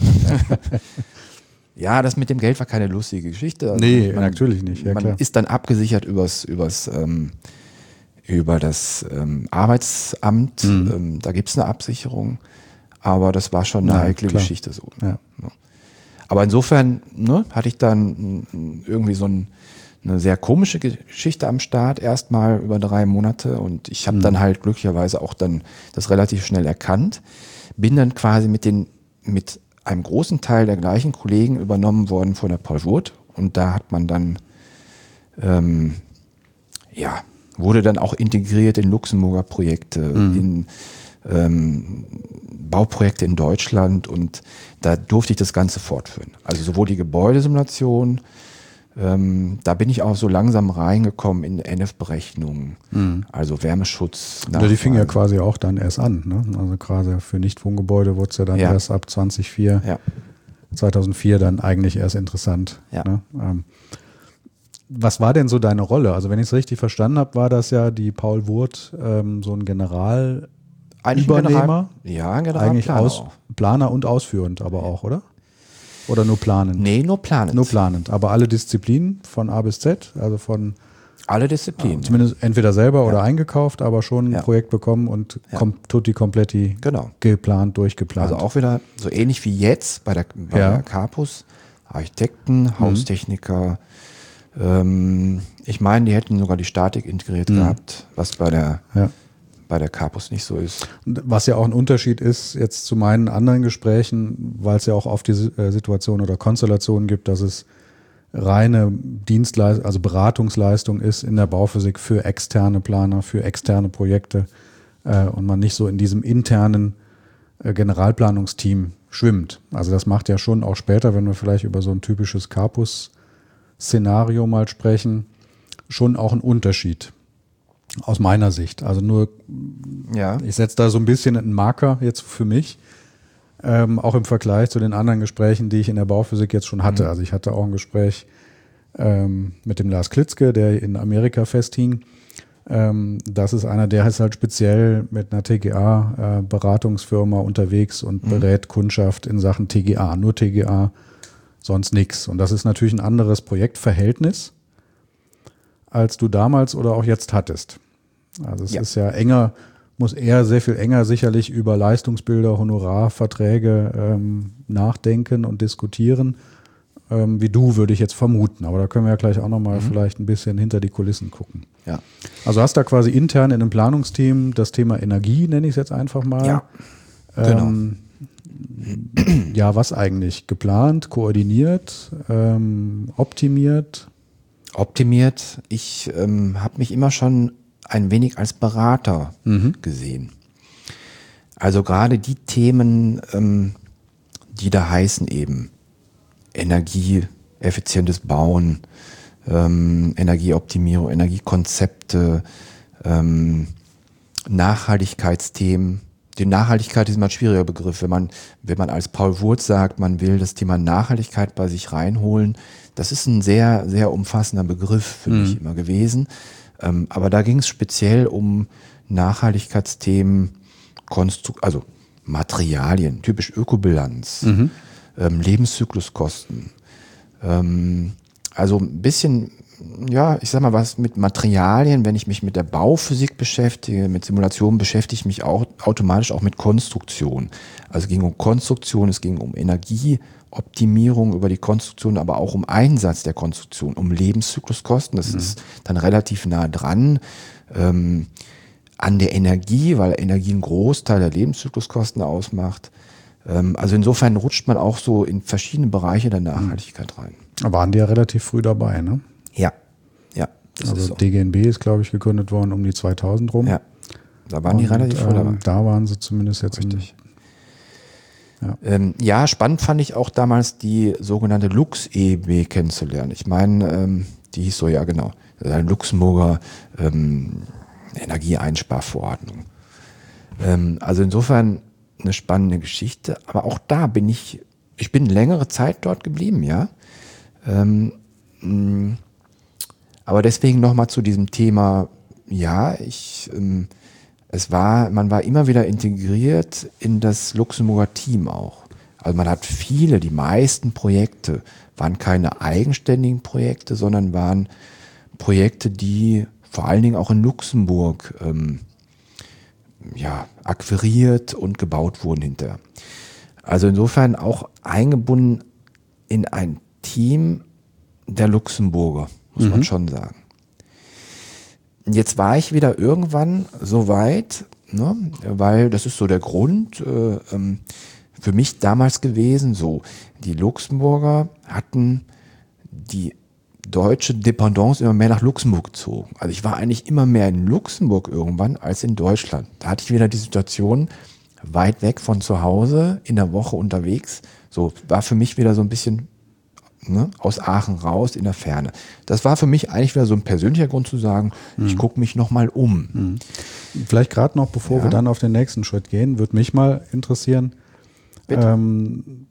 Ja, das mit dem Geld war keine lustige Geschichte. Also Nee, natürlich nicht, ja, man klar. ist dann abgesichert übers, übers, ähm, über das ähm, Arbeitsamt. Mhm. Ähm, da gibt es eine Absicherung. Aber das war schon eine Ja, heikle klar. Geschichte. So. Ja. Aber insofern ne, hatte ich dann mm, irgendwie so ein, eine sehr komische Geschichte am Start, erstmal über drei Monate. Und ich habe dann halt glücklicherweise auch dann das relativ schnell erkannt. Bin dann quasi mit, den, mit einem großen Teil der gleichen Kollegen übernommen worden von der Paul Wurth. Und da hat man dann, ähm, ja, wurde dann auch integriert in Luxemburger Projekte, in ähm, Bauprojekte in Deutschland und da durfte ich das Ganze fortführen. Also sowohl die Gebäudesimulation, ähm, da bin ich auch so langsam reingekommen in N F-Berechnungen, also Wärmeschutz. Ja, die fing ja Nachweisen. quasi auch dann erst an. Ne? Also gerade für Nichtwohngebäude wurde es ja dann Ja. erst ab zweitausendvier, Ja, zweitausendvier dann eigentlich erst interessant. Ja. Ne? Ähm, was war denn so deine Rolle? Also wenn ich es richtig verstanden habe, war das ja die Paul Wurth ähm, so ein General eigentlich ein Übernehmer? General, ja, ein Generalplaner eigentlich aus, auch. Planer und ausführend aber auch, oder? Oder nur planend? Nee, nur planend. Nur planend. Aber alle Disziplinen von A bis Z, also von Alle Disziplinen. zumindest entweder selber oder eingekauft, aber schon ein Ja. Projekt bekommen und Ja. kom tutti kompletti Genau. geplant, durchgeplant. Also auch wieder so ähnlich wie jetzt bei der, bei Ja. der Carpus. Architekten, Haustechniker. Ähm, ich meine, die hätten sogar die Statik integriert gehabt, was bei der, ja. bei der Carpus nicht so ist. Was ja auch ein Unterschied ist jetzt zu meinen anderen Gesprächen, weil es ja auch oft die äh, Situation oder Konstellation gibt, dass es reine Dienstleistung, also Beratungsleistung ist in der Bauphysik für externe Planer, für externe Projekte äh, und man nicht so in diesem internen äh, Generalplanungsteam schwimmt. Also das macht ja schon auch später, wenn wir vielleicht über so ein typisches Carpus-Szenario mal sprechen, schon auch einen Unterschied. Aus meiner Sicht. Also nur, Ja. ich setze da so ein bisschen einen Marker jetzt für mich, ähm, auch im Vergleich zu den anderen Gesprächen, die ich in der Bauphysik jetzt schon hatte. Also ich hatte auch ein Gespräch ähm, mit dem Lars Klitzke, der in Amerika festhing. Ähm, das ist einer, der ist halt speziell mit einer T G A-Beratungsfirma unterwegs und berät Kundschaft in Sachen T G A, nur T G A, sonst nichts. Und das ist natürlich ein anderes Projektverhältnis, als du damals oder auch jetzt hattest. Also es Ja. ist ja enger, muss eher sehr viel enger sicherlich über Leistungsbilder, Honorarverträge ähm, nachdenken und diskutieren, ähm, wie du, würde ich jetzt vermuten. Aber da können wir ja gleich auch nochmal vielleicht ein bisschen hinter die Kulissen gucken. Ja. Also hast da quasi intern in einem Planungsteam das Thema Energie, nenne ich es jetzt einfach mal. Ja. Genau. Ähm, ja, was eigentlich? Geplant, koordiniert, ähm, optimiert? Optimiert. Ich ähm, habe mich immer schon ein wenig als Berater gesehen. Also gerade die Themen, ähm, die da heißen eben energieeffizientes Bauen, ähm, Energieoptimierung, Energiekonzepte, ähm, Nachhaltigkeitsthemen, die Nachhaltigkeit ist immer ein schwieriger Begriff. Wenn man, wenn man als Paul Wurth sagt, man will das Thema Nachhaltigkeit bei sich reinholen, das ist ein sehr, sehr umfassender Begriff für mhm. mich immer gewesen. Ähm, aber da ging es speziell um Nachhaltigkeitsthemen, Konstru- also Materialien, typisch Ökobilanz, mhm. ähm, Lebenszykluskosten. Ähm, also ein bisschen, ja, ich sag mal was mit Materialien, wenn ich mich mit der Bauphysik beschäftige, mit Simulationen beschäftige ich mich auch automatisch auch mit Konstruktion. Also es ging um Konstruktion, es ging um Energieoptimierung über die Konstruktion, aber auch um Einsatz der Konstruktion, um Lebenszykluskosten. Das mhm. ist dann relativ nah dran. Ähm, an der Energie, weil Energie einen Großteil der Lebenszykluskosten ausmacht. Ähm, also insofern rutscht man auch so in verschiedene Bereiche der Nachhaltigkeit rein. Da waren die ja relativ früh dabei, ne? Ja, ja. Das also ist so. D G N B ist, glaube ich, gegründet worden um die zweitausend rum. Ja, da waren die Und, relativ früh dabei. Ähm, da waren sie zumindest jetzt. Richtig. Im, ja. Ähm, ja, spannend fand ich auch damals die sogenannte Lux-E B kennenzulernen. Ich meine, ähm, die hieß so, ja genau, eine Luxemburger ähm, Energieeinsparverordnung. Ähm, also insofern eine spannende Geschichte, aber auch da bin ich, ich bin längere Zeit dort geblieben, ja. Ähm, mh, aber deswegen nochmal zu diesem Thema, ja, ich, ähm, es war, man war immer wieder integriert in das Luxemburger Team auch. Also man hat viele, die meisten Projekte waren keine eigenständigen Projekte, sondern waren Projekte, die vor allen Dingen auch in Luxemburg ähm, ja, akquiriert und gebaut wurden hinterher. Also insofern auch eingebunden in ein Team der Luxemburger, muss mhm. man schon sagen. Jetzt war ich wieder irgendwann so weit, ne, weil das ist so der Grund äh, ähm, für mich damals gewesen, so die Luxemburger hatten die deutsche Dependance immer mehr nach Luxemburg gezogen. Also ich war eigentlich immer mehr in Luxemburg irgendwann als in Deutschland. Da hatte ich wieder die Situation, weit weg von zu Hause, in der Woche unterwegs. So war für mich wieder so ein bisschen ne, aus Aachen raus, in der Ferne. Das war für mich eigentlich wieder so ein persönlicher Grund zu sagen, mhm. ich gucke mich nochmal um. Mhm. Vielleicht gerade noch, bevor ja. wir dann auf den nächsten Schritt gehen, würde mich mal interessieren, ähm,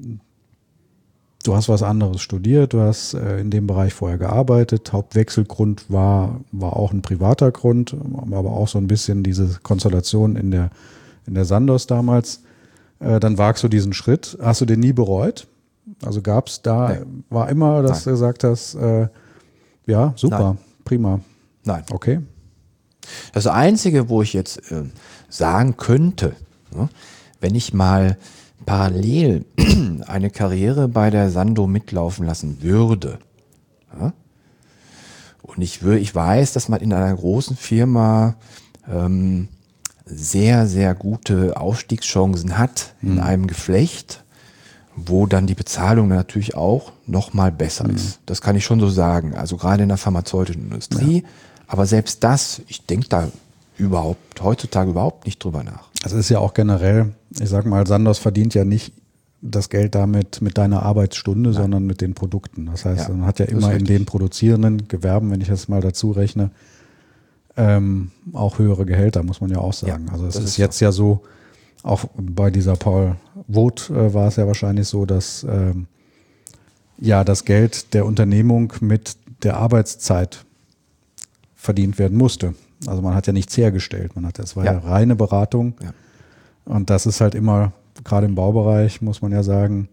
du hast was anderes studiert, du hast äh, in dem Bereich vorher gearbeitet. Hauptwechselgrund war, war auch ein privater Grund, aber auch so ein bisschen diese Konstellation in der, in der Sandoz damals. Äh, dann wagst du diesen Schritt. Hast du den nie bereut? Also gab es da, Nein. war immer, dass Nein. du gesagt hast, äh, ja, super, Nein. prima. Nein. Okay. Das Einzige, wo ich jetzt äh, sagen könnte, ne, wenn ich mal parallel eine Karriere bei der Sando mitlaufen lassen würde. Ja? Und ich, wür, ich weiß, dass man in einer großen Firma ähm, sehr, sehr gute Aufstiegschancen hat in mhm. einem Geflecht, wo dann die Bezahlung natürlich auch nochmal besser mhm. ist. Das kann ich schon so sagen. Also gerade in der pharmazeutischen Industrie. Ja. Aber selbst das, ich denke da überhaupt heutzutage überhaupt nicht drüber nach. Das ist ja auch generell, ich sag mal, Sandoz verdient ja nicht das Geld damit mit deiner Arbeitsstunde, Nein. sondern mit den Produkten. Das heißt, ja, man hat ja immer in den produzierenden Gewerben, wenn ich das mal dazu rechne, ähm, auch höhere Gehälter, muss man ja auch sagen. Ja, also es ist, ist jetzt so. ja so, auch bei dieser Paul Voth äh, war es ja wahrscheinlich so, dass ähm, ja das Geld der Unternehmung mit der Arbeitszeit verdient werden musste. Also man hat ja nichts hergestellt, man hat, das war ja, ja reine Beratung ja. und das ist halt immer, gerade im Baubereich muss man ja sagen,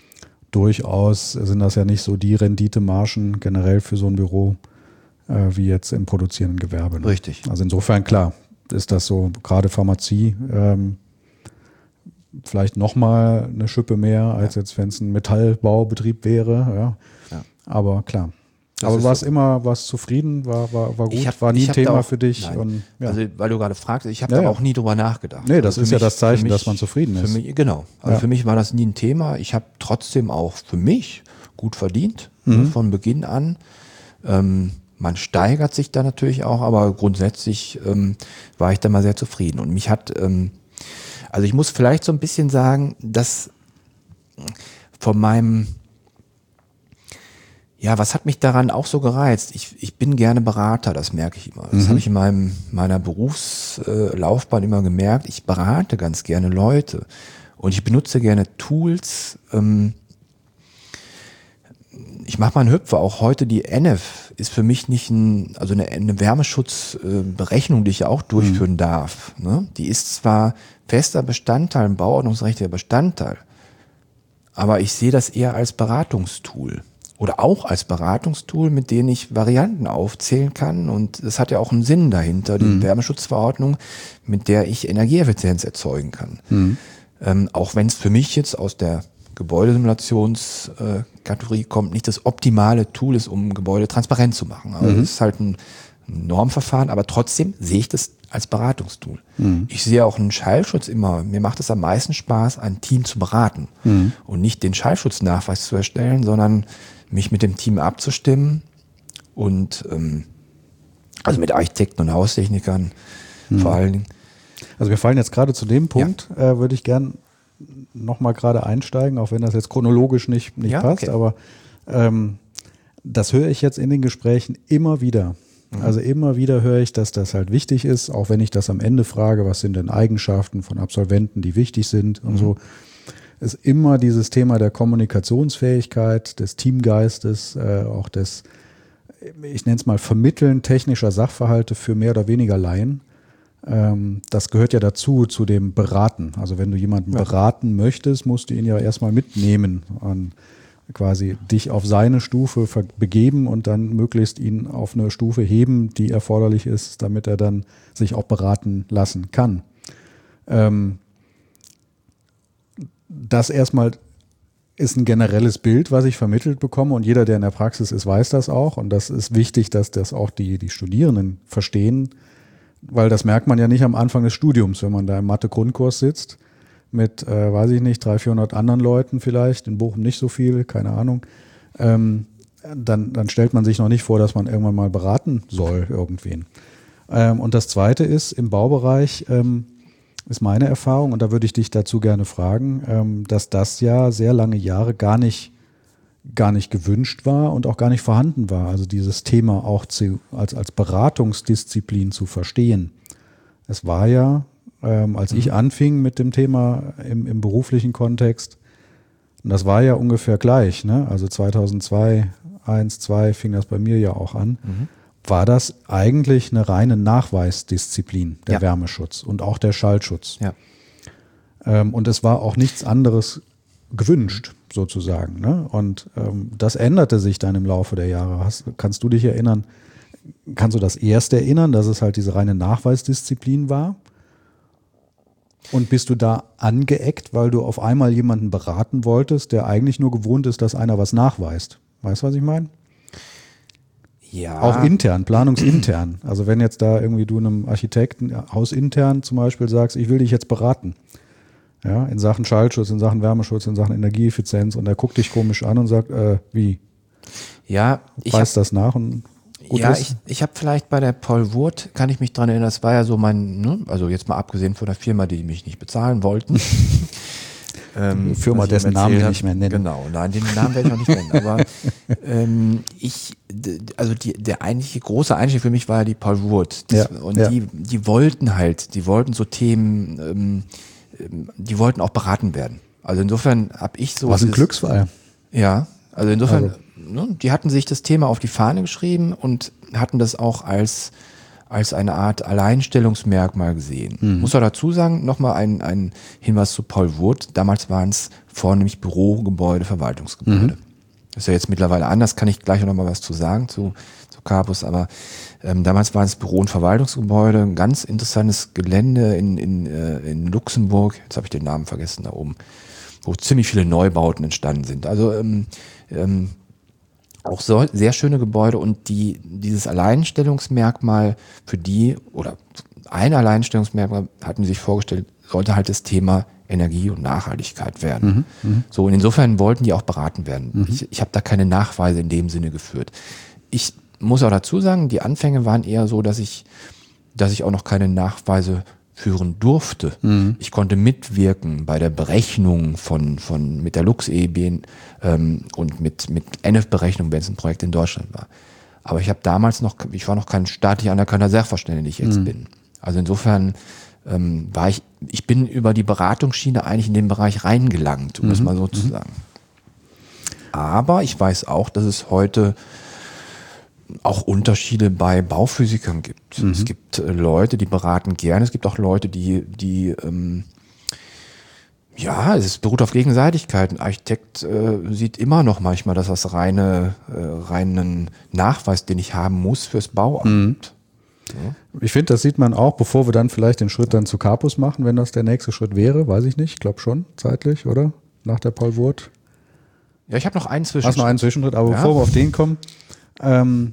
durchaus sind das ja nicht so die Renditemargen generell für so ein Büro äh, wie jetzt im produzierenden Gewerbe. Ne? Richtig. Also insofern klar ist das so, gerade Pharmazie ähm, vielleicht nochmal eine Schippe mehr, als ja. jetzt wenn es ein Metallbaubetrieb wäre, ja, ja. aber klar. Das aber du warst so. immer warst zufrieden, war, war, war gut, hab, war nie ein Thema auch, für dich. Und, ja. Also weil du gerade fragst, ich habe ja, da ja. auch nie drüber nachgedacht. Nee, das also ist ja mich, das Zeichen, mich, dass man zufrieden ist. Für mich, genau, also ja. für mich war das nie ein Thema. Ich habe trotzdem auch für mich gut verdient, mhm. von Beginn an. Ähm, man steigert sich da natürlich auch, aber grundsätzlich ähm, war ich da mal sehr zufrieden. Und mich hat, ähm, also ich muss vielleicht so ein bisschen sagen, dass von meinem Ja, was hat mich daran auch so gereizt? Ich, ich bin gerne Berater, das merke ich immer. Das Mhm. habe ich in meinem, meiner Berufslaufbahn immer gemerkt. Ich berate ganz gerne Leute und ich benutze gerne Tools. Ähm, ich mache mal einen Hüpfer. Auch heute die N F ist für mich nicht ein, also eine, eine Wärmeschutzberechnung, die ich ja auch durchführen mhm. darf. Ne? Die ist zwar fester Bestandteil, ein bauordnungsrechtlicher Bestandteil, aber ich sehe das eher als Beratungstool. Oder auch als Beratungstool, mit dem ich Varianten aufzählen kann. Und es hat ja auch einen Sinn dahinter, die mhm. Wärmeschutzverordnung, mit der ich Energieeffizienz erzeugen kann. Mhm. Ähm, auch wenn es für mich jetzt aus der Gebäudesimulationskategorie kommt, nicht das optimale Tool ist, um Gebäude transparent zu machen. Also mhm. es ist halt ein Normverfahren, aber trotzdem sehe ich das als Beratungstool. Mhm. Ich sehe auch einen Schallschutz immer, mir macht es am meisten Spaß, ein Team zu beraten mhm. und nicht den Schallschutznachweis zu erstellen, sondern mich mit dem Team abzustimmen und ähm, also mit Architekten und Haustechnikern mhm. vor allen Dingen. Also wir fallen jetzt gerade zu dem Punkt, ja. äh, würde ich gern nochmal gerade einsteigen, auch wenn das jetzt chronologisch nicht, nicht ja, passt, okay. aber ähm, das höre ich jetzt in den Gesprächen immer wieder. Mhm. Also immer wieder höre ich, dass das halt wichtig ist, auch wenn ich das am Ende frage, was sind denn Eigenschaften von Absolventen, die wichtig sind und mhm. so, ist immer dieses Thema der Kommunikationsfähigkeit, des Teamgeistes, äh, auch des, ich nenne es mal, Vermitteln technischer Sachverhalte für mehr oder weniger Laien. Ähm, das gehört ja dazu, zu dem Beraten. Also wenn du jemanden ja. beraten möchtest, musst du ihn ja erstmal mitnehmen, an quasi dich auf seine Stufe begeben und dann möglichst ihn auf eine Stufe heben, die erforderlich ist, damit er dann sich auch beraten lassen kann. Ähm, Das erstmal ist ein generelles Bild, was ich vermittelt bekomme und jeder, der in der Praxis ist, weiß das auch und das ist wichtig, dass das auch die, die Studierenden verstehen, weil das merkt man ja nicht am Anfang des Studiums, wenn man da im Mathe-Grundkurs sitzt mit, äh, weiß ich nicht, dreihundert, vierhundert anderen Leuten vielleicht, in Bochum nicht so viel, keine Ahnung, ähm, dann, dann stellt man sich noch nicht vor, dass man irgendwann mal beraten soll irgendwen. Ähm, und das Zweite ist, im Baubereich ähm, ist meine Erfahrung, und da würde ich dich dazu gerne fragen, ähm, dass das ja sehr lange Jahre gar nicht, gar nicht gewünscht war und auch gar nicht vorhanden war. Also dieses Thema auch zu, als, als Beratungsdisziplin zu verstehen. Es war ja, ähm, als mhm. ich anfing mit dem Thema im, im beruflichen Kontext, und das war ja ungefähr gleich, ne? Also zweitausendzwei, eins, zwei fing das bei mir ja auch an. Mhm. War das eigentlich eine reine Nachweisdisziplin, der ja. Wärmeschutz und auch der Schallschutz. Ja. Ähm, und es war auch nichts anderes gewünscht, sozusagen. Ne? Und ähm, das änderte sich dann im Laufe der Jahre. Hast, kannst du dich erinnern, kannst du das erst erinnern, dass es halt diese reine Nachweisdisziplin war? Und bist du da angeeckt, weil du auf einmal jemanden beraten wolltest, der eigentlich nur gewohnt ist, dass einer was nachweist? Weißt du, was ich meine? Ja. Auch intern, planungsintern. Also wenn jetzt da irgendwie du einem Architekten hausintern zum Beispiel sagst, ich will dich jetzt beraten, ja, in Sachen Schallschutz, in Sachen Wärmeschutz, in Sachen Energieeffizienz, und er guckt dich komisch an und sagt, äh, wie? Ja, ich weiß das nach und gut ja, ist. ich, ich habe vielleicht bei der Paul Wurth, kann ich mich dran erinnern, das war ja so mein, ne, also jetzt mal abgesehen von der Firma, die mich nicht bezahlen wollten. Ähm, Firma, dessen Namen wir nicht mehr nennen. Genau, nein, den Namen werde ich auch nicht nennen. Aber ähm, ich, also die, der eigentliche große Einstieg für mich war ja die Paul Wurth. Das, ja, und ja. die, die wollten halt, die wollten so Themen, ähm, die wollten auch beraten werden. Also insofern habe ich so. Was ein Glücksfall. Ja, also insofern, also. Ne, die hatten sich das Thema auf die Fahne geschrieben und hatten das auch als als eine Art Alleinstellungsmerkmal gesehen. Mhm. Muss auch dazu sagen, nochmal ein, ein Hinweis zu Paul Wurth. Damals waren es vornehmlich Bürogebäude, Verwaltungsgebäude. Mhm. Das ist ja jetzt mittlerweile anders, kann ich gleich noch mal was zu sagen zu, zu Carpus, aber ähm, damals waren es Büro- und Verwaltungsgebäude, ein ganz interessantes Gelände in, in, äh, in Luxemburg, jetzt habe ich den Namen vergessen da oben, wo ziemlich viele Neubauten entstanden sind. Also ähm, ähm, auch so, sehr schöne Gebäude, und die, dieses Alleinstellungsmerkmal für die, oder ein Alleinstellungsmerkmal hatten sie sich vorgestellt, sollte halt das Thema Energie und Nachhaltigkeit werden. Mhm, mh. So, und insofern wollten die auch beraten werden. Mhm. Ich, ich habe da keine Nachweise in dem Sinne geführt. Ich muss auch dazu sagen, die Anfänge waren eher so, dass ich, dass ich auch noch keine Nachweise führen durfte. Mhm. Ich konnte mitwirken bei der Berechnung von, von mit der Lux-E B ähm, und mit, mit N F-Berechnung, wenn es ein Projekt in Deutschland war. Aber ich habe damals noch, ich war noch kein staatlich anerkannter Sachverständiger, den ich jetzt mhm. bin. Also insofern ähm, war ich, ich bin über die Beratungsschiene eigentlich in den Bereich reingelangt, um mhm. das mal so zu sagen. Aber ich weiß auch, dass es heute auch Unterschiede bei Bauphysikern gibt. Mhm. Es gibt äh, Leute, die beraten gerne. Es gibt auch Leute, die, die ähm, ja, es beruht auf Gegenseitigkeit. Ein Architekt äh, sieht immer noch manchmal, dass das reine, äh, reinen Nachweis, den ich haben muss fürs Bauamt. Mhm. Ja. Ich finde, das sieht man auch, bevor wir dann vielleicht den Schritt dann zu Capus machen, wenn das der nächste Schritt wäre, weiß ich nicht. Ich glaube schon, zeitlich, oder? Nach der Paul Wurth. Ja, ich habe noch einen Zwischenschritt. Hast noch einen Zwischenschritt, aber ja. bevor wir auf den kommen, ähm,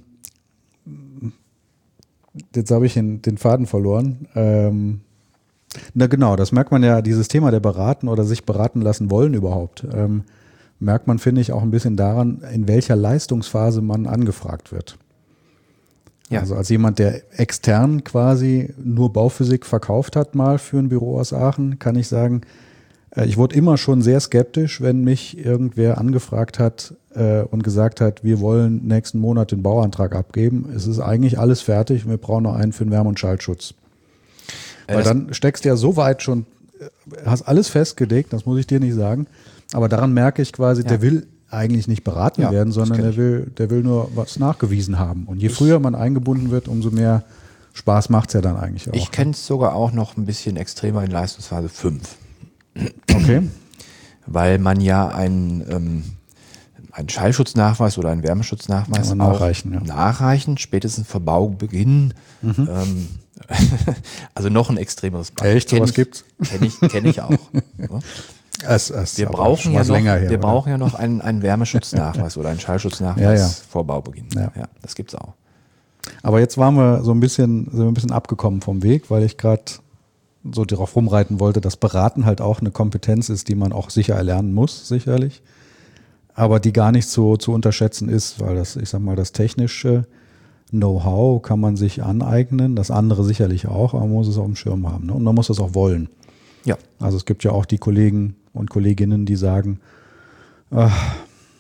jetzt habe ich den, den Faden verloren. Ähm, na genau, das merkt man ja, dieses Thema der Beraten oder sich beraten lassen wollen überhaupt, ähm, merkt man, finde ich, auch ein bisschen daran, in welcher Leistungsphase man angefragt wird. Ja. Also als jemand, der extern quasi nur Bauphysik verkauft hat mal für ein Büro aus Aachen, kann ich sagen, ich wurde immer schon sehr skeptisch, wenn mich irgendwer angefragt hat äh, und gesagt hat, wir wollen nächsten Monat den Bauantrag abgeben. Es ist eigentlich alles fertig und wir brauchen noch einen für den Wärme- und Schaltschutz. Äh, Weil dann steckst du ja so weit schon, hast alles festgelegt, das muss ich dir nicht sagen. Aber daran merke ich quasi, ja. der will eigentlich nicht beraten ja, werden, sondern der will, der will nur was nachgewiesen haben. Und je ich, früher man eingebunden wird, umso mehr Spaß macht es ja dann eigentlich auch. Ich kenne es sogar auch noch ein bisschen extremer in Leistungsphase fünf. Okay. Weil man ja einen, ähm, einen Schallschutznachweis oder einen Wärmeschutznachweis ja, nachreichen, auch ja. nachreichen, spätestens vor Baubeginn. Mhm. Ähm, also noch ein extremeres Beispiel. Echt, sowas gibt's? Kenne ich, kenn ich auch. Ja. Es, es, wir brauchen, ja noch, her, wir brauchen ja noch einen, einen Wärmeschutznachweis oder einen Schallschutznachweis ja, ja. vor Baubeginn. Ja. Ja, das gibt's auch. Aber jetzt waren wir so ein bisschen, sind wir ein bisschen abgekommen vom Weg, weil ich gerade so darauf rumreiten wollte, dass Beraten halt auch eine Kompetenz ist, die man auch sicher erlernen muss, sicherlich. Aber die gar nicht so zu unterschätzen ist, weil das, ich sag mal, das technische Know-how kann man sich aneignen, das andere sicherlich auch, aber man muss es auf dem Schirm haben. Ne? Und man muss das auch wollen. Ja. Also es gibt ja auch die Kollegen und Kolleginnen, die sagen, ach,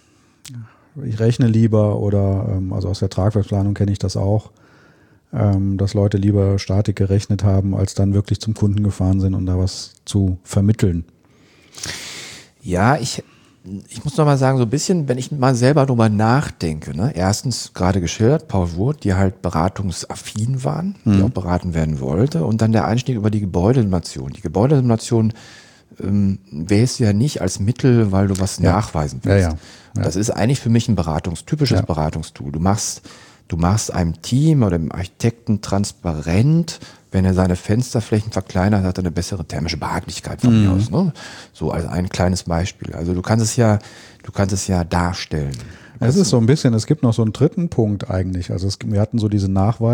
ich rechne lieber oder, also aus der Tragwerksplanung kenne ich das auch, dass Leute lieber Statik gerechnet haben, als dann wirklich zum Kunden gefahren sind und da was zu vermitteln. Ja, ich, ich muss noch mal sagen, so ein bisschen, wenn ich mal selber drüber nachdenke, ne? Erstens gerade geschildert, Paul Wurth, die halt beratungsaffin waren, die mhm. auch beraten werden wollte, und dann der Einstieg über die Gebäudesimulation. Die Gebäudesimulation ähm, wählst du ja nicht als Mittel, weil du was ja. nachweisen willst. Ja, ja. Ja. Das ist eigentlich für mich ein Beratungs, typisches ja. Beratungstool. Du machst Du machst einem Team oder dem Architekten transparent, wenn er seine Fensterflächen verkleinert, hat er eine bessere thermische Behaglichkeit von mhm. mir aus. Ne? So als ein kleines Beispiel. Also du kannst es ja, du kannst es ja darstellen. Es ist so ein bisschen, es gibt noch so einen dritten Punkt eigentlich. Also es, wir hatten so diese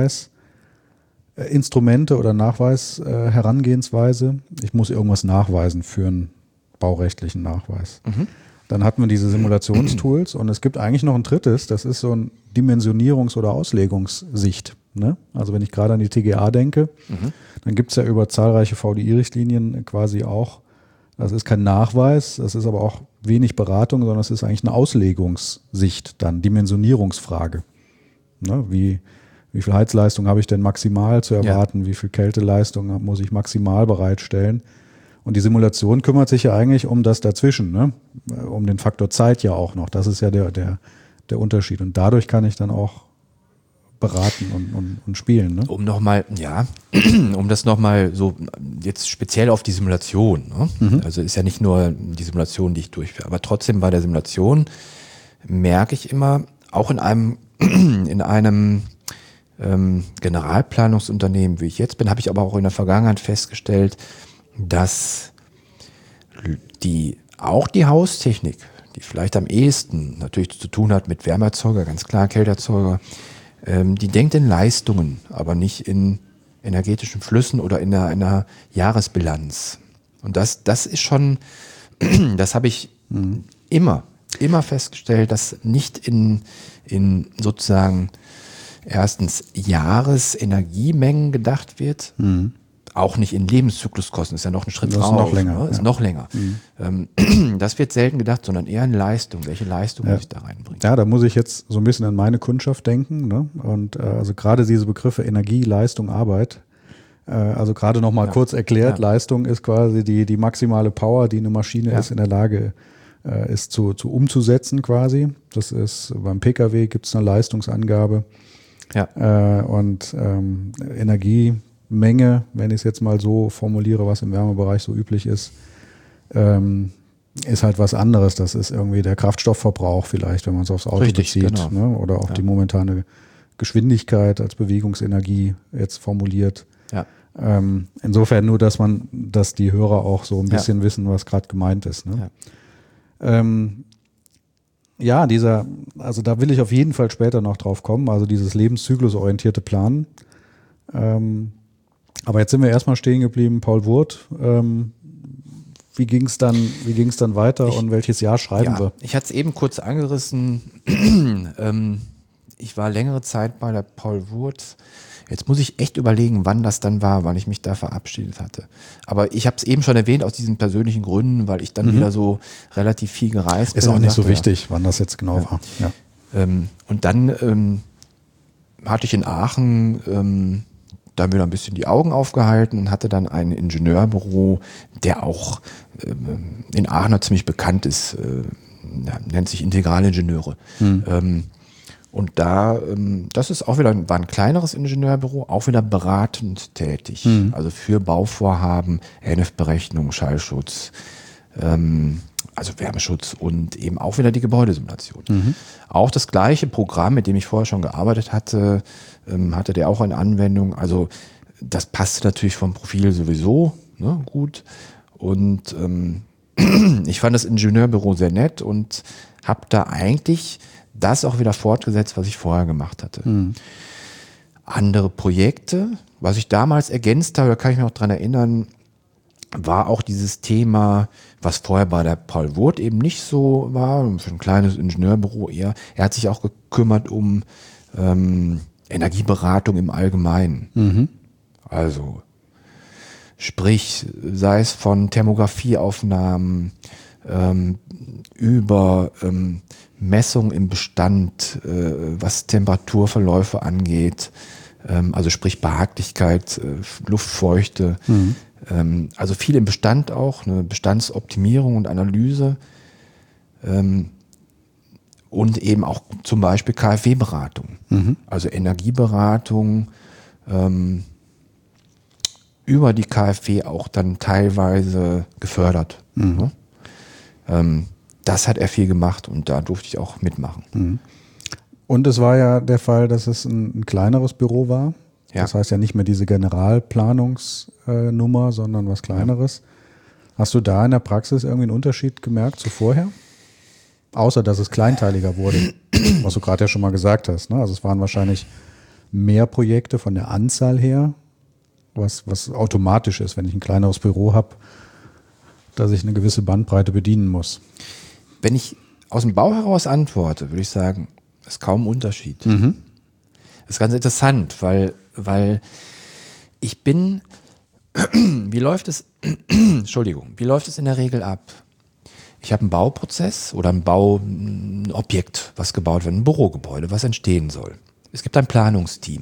Nachweisinstrumente oder Nachweis-Herangehensweise. Ich muss irgendwas nachweisen für einen baurechtlichen Nachweis. Mhm. Dann hatten wir diese Simulationstools und es gibt eigentlich noch ein drittes, das ist so ein Dimensionierungs- oder Auslegungssicht. Ne? Also wenn ich gerade an die T G A denke, mhm. dann gibt es ja über zahlreiche V D I-Richtlinien quasi auch, das ist kein Nachweis, das ist aber auch wenig Beratung, sondern es ist eigentlich eine Auslegungssicht dann, Dimensionierungsfrage. Ne? Wie, wie viel Heizleistung habe ich denn maximal zu erwarten, ja. wie viel Kälteleistung muss ich maximal bereitstellen? Und die Simulation kümmert sich ja eigentlich um das dazwischen, ne? Um den Faktor Zeit ja auch noch. Das ist ja der, der, der Unterschied. Und dadurch kann ich dann auch beraten und, und, und spielen. Ne? Um nochmal, ja, um das nochmal so jetzt speziell auf die Simulation. Ne? Mhm. Also ist ja nicht nur die Simulation, die ich durchführe, aber trotzdem bei der Simulation merke ich immer, auch in einem, in einem ähm, Generalplanungsunternehmen, wie ich jetzt bin, habe ich aber auch in der Vergangenheit festgestellt, dass die, auch die Haustechnik, die vielleicht am ehesten natürlich zu tun hat mit Wärmeerzeuger, ganz klar Kälteerzeuger, ähm, die denkt in Leistungen, aber nicht in energetischen Flüssen oder in einer, einer Jahresbilanz. Und das, das ist schon, das habe ich mhm. immer, immer festgestellt, dass nicht in, in sozusagen erstens Jahresenergiemengen gedacht wird, mhm. auch nicht in Lebenszykluskosten, ist ja noch ein Schritt Das ist drauf. noch länger, Ne? Ist ja. noch länger. Mhm. Ähm, das wird selten gedacht, sondern eher in Leistung. Welche Leistung Ja. muss ich da reinbringen? Ja, da muss ich jetzt so ein bisschen an meine Kundschaft denken. Ne? Und äh, also gerade diese Begriffe Energie, Leistung, Arbeit. Äh, also gerade noch mal Ja. kurz erklärt, Ja. Leistung ist quasi die, die maximale Power, die eine Maschine Ja. ist in der Lage äh, ist zu, zu umzusetzen quasi. Das ist beim Pkw gibt es eine Leistungsangabe. Ja. Äh, und ähm, Energiemenge, wenn ich es jetzt mal so formuliere, was im Wärmebereich so üblich ist, ähm, ist halt was anderes. Das ist irgendwie der Kraftstoffverbrauch vielleicht, wenn man es aufs Auto Richtig, bezieht. genau. Ne? Oder auch Ja. die momentane Geschwindigkeit als Bewegungsenergie jetzt formuliert. Ja. Ähm, insofern nur, dass man, dass die Hörer auch so ein Ja. bisschen wissen, was gerade gemeint ist. Ne? Ja. Ähm, ja, dieser, also da will ich auf jeden Fall später noch drauf kommen, also dieses lebenszyklusorientierte Planen. Ähm, aber jetzt sind wir erstmal stehen geblieben, Paul Wurth. Ähm, wie ging es dann, wie ging es dann weiter Ich- und welches Jahr schreiben Ja, wir? ich hatte es eben kurz angerissen. ähm, ich war längere Zeit bei der Paul Wurth. Jetzt muss ich echt überlegen, wann das dann war, wann ich mich da verabschiedet hatte. Aber ich habe es eben schon erwähnt aus diesen persönlichen Gründen, weil ich dann Mhm. wieder so relativ viel gereist Ist bin auch und nicht so sagte, wichtig, wann das jetzt genau war. Ja. Ja. Ähm, und dann ähm, hatte ich in Aachen ähm, da wieder ein bisschen die Augen aufgehalten und hatte dann ein Ingenieurbüro, der auch ähm, in Aachen ziemlich bekannt ist, äh, ja, nennt sich Integralingenieure. Hm. Ähm, und da, ähm, das ist auch wieder, war ein kleineres Ingenieurbüro, auch wieder beratend tätig. Mhm. Also für Bauvorhaben, N F Berechnung, Schallschutz, ähm, also Wärmeschutz und eben auch wieder die Gebäudesimulation. Mhm. Auch das gleiche Programm, mit dem ich vorher schon gearbeitet hatte, ähm, hatte der auch eine Anwendung. Also das passte natürlich vom Profil sowieso, ne, gut. Und ähm, ich fand das Ingenieurbüro sehr nett und habe da eigentlich das auch wieder fortgesetzt, was ich vorher gemacht hatte. Mhm. Andere Projekte, was ich damals ergänzt habe, da kann ich mich noch dran erinnern, war auch dieses Thema, was vorher bei der Paul Wurth eben nicht so war, für ein kleines Ingenieurbüro eher. Er hat sich auch gekümmert um ähm, Energieberatung im Allgemeinen. Mhm. Also sprich, sei es von Thermografieaufnahmen ähm, über ähm, Messung im Bestand, äh, was Temperaturverläufe angeht, ähm, also sprich Behaglichkeit, äh, Luftfeuchte, Mhm. ähm, also viel im Bestand auch, eine Bestandsoptimierung und Analyse ähm, und eben auch zum Beispiel K f W-Beratung, Mhm. also Energieberatung, ähm, über die K f W auch dann teilweise gefördert. Mhm. Ne? Ähm, das hat er viel gemacht und da durfte ich auch mitmachen. Und es war ja der Fall, dass es ein, ein kleineres Büro war. Ja. Das heißt ja nicht mehr diese Generalplanungsnummer, sondern was Kleineres. Hast du da in der Praxis irgendwie einen Unterschied gemerkt zu vorher? Außer, dass es kleinteiliger wurde, was du gerade ja schon mal gesagt hast. Ne? Also es waren wahrscheinlich mehr Projekte von der Anzahl her, was, was automatisch ist, wenn ich ein kleineres Büro habe, dass ich eine gewisse Bandbreite bedienen muss. Wenn ich aus dem Bau heraus antworte, würde ich sagen, ist kaum ein Unterschied. Mhm. Das ist ganz interessant, weil, weil ich bin, wie läuft es, Entschuldigung, wie läuft es in der Regel ab? Ich habe einen Bauprozess oder ein Bauobjekt, was gebaut wird, ein Bürogebäude, was entstehen soll. Es gibt ein Planungsteam.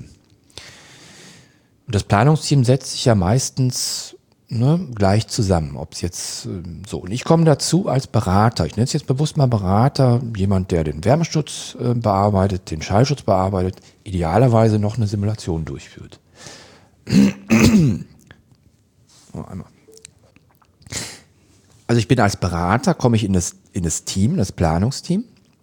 Und das Planungsteam setzt sich ja meistens ne, gleich zusammen, ob es jetzt äh, so. Und ich komme dazu als Berater. Ich nenne es jetzt bewusst mal Berater, jemand, der den Wärmeschutz äh, bearbeitet, den Schallschutz bearbeitet, idealerweise noch eine Simulation durchführt. oh, einmal. Also ich bin als Berater, komme ich in das, in das Team, das Planungsteam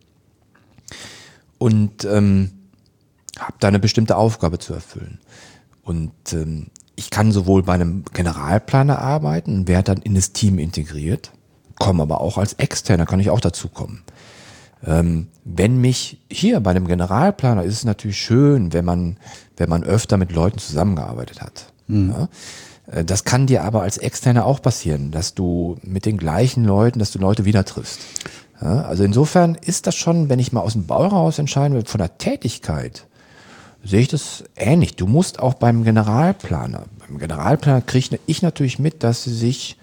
und ähm, habe da eine bestimmte Aufgabe zu erfüllen. Und ähm, ich kann sowohl bei einem Generalplaner arbeiten und werde dann in das Team integriert, komme aber auch als Externer, kann ich auch dazu kommen. Ähm, wenn mich hier bei einem Generalplaner ist es natürlich schön, wenn man, wenn man öfter mit Leuten zusammengearbeitet hat. Mhm. Ja? Äh, das kann dir aber als Externer auch passieren, dass du mit den gleichen Leuten, dass du Leute wieder triffst. Ja? Also insofern ist das schon, wenn ich mal aus dem Bau raus entscheiden will, von der Tätigkeit, sehe ich das ähnlich. Du musst auch beim Generalplaner, beim Generalplaner kriege ich natürlich mit, dass sie sich,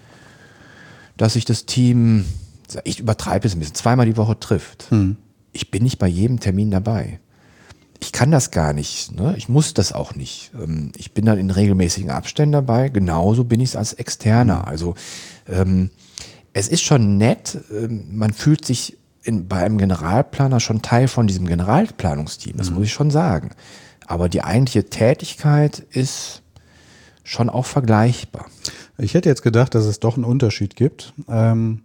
dass sich das Team, ich übertreibe es ein bisschen, zweimal die Woche trifft. Hm. Ich bin nicht bei jedem Termin dabei. Ich kann das gar nicht, ne? Ich muss das auch nicht. Ich bin dann in regelmäßigen Abständen dabei, genauso bin ich es als Externer. Also ähm, es ist schon nett, ähm, man fühlt sich in, bei einem Generalplaner schon Teil von diesem Generalplanungsteam, das mhm. muss ich schon sagen. Aber die eigentliche Tätigkeit ist schon auch vergleichbar. Ich hätte jetzt gedacht, dass es doch einen Unterschied gibt. Ähm,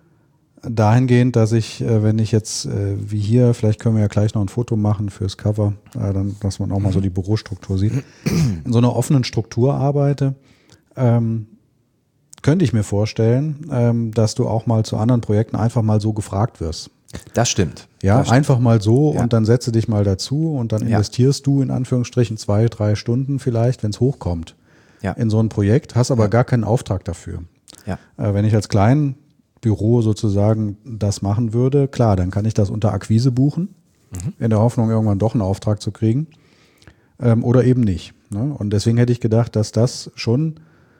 dahingehend, dass ich, äh, wenn ich jetzt äh, wie hier, vielleicht können wir ja gleich noch ein Foto machen fürs Cover, äh, dann, dass man auch mal so die Bürostruktur sieht, in so einer offenen Struktur arbeite, ähm, könnte ich mir vorstellen, ähm, dass du auch mal zu anderen Projekten einfach mal so gefragt wirst. Das stimmt. Ja, das stimmt. Einfach mal so ja. und dann setze dich mal dazu und dann investierst ja. du in Anführungsstrichen zwei, drei Stunden vielleicht, wenn es hochkommt, ja. in so ein Projekt, hast aber ja. gar keinen Auftrag dafür. Ja. Äh, wenn ich als kleinen Büro sozusagen das machen würde, klar, dann kann ich das unter Akquise buchen, mhm. in der Hoffnung, irgendwann doch einen Auftrag zu kriegen ähm, oder eben nicht. Ne? Und deswegen hätte ich gedacht, dass das schon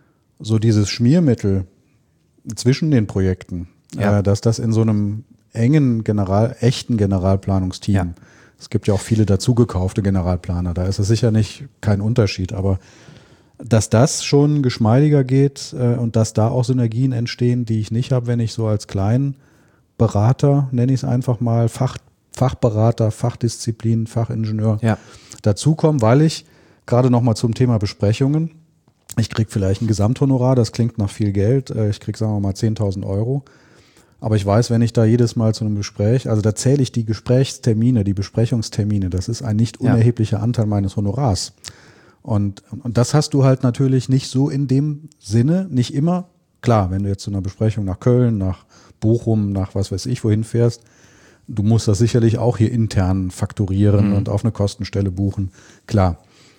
so dieses Schmiermittel zwischen den Projekten, ja. äh, dass das in so einem engen General, echten Generalplanungsteam, ja. es gibt ja auch viele dazugekaufte Generalplaner, da ist es sicher nicht kein Unterschied, aber dass das schon geschmeidiger geht äh, und dass da auch Synergien entstehen, die ich nicht habe, wenn ich so als kleinen Berater, nenne ich es einfach mal, Fach, Fachberater, Fachdisziplin, Fachingenieur ja. dazukomme, weil ich gerade nochmal zum Thema Besprechungen, ich kriege vielleicht ein Gesamthonorar, das klingt nach viel Geld, äh, ich kriege sagen wir mal zehntausend Euro, aber ich weiß, wenn ich da jedes Mal zu einem Gespräch, also da zähle ich die Gesprächstermine, die Besprechungstermine, das ist ein nicht unerheblicher ja. Anteil meines Honorars. Und, und das hast du halt natürlich nicht so in dem Sinne, nicht immer. Klar, wenn du jetzt zu einer Besprechung nach Köln, nach Bochum, nach was weiß ich wohin fährst, du musst das sicherlich auch hier intern fakturieren mhm. und auf eine Kostenstelle buchen, klar.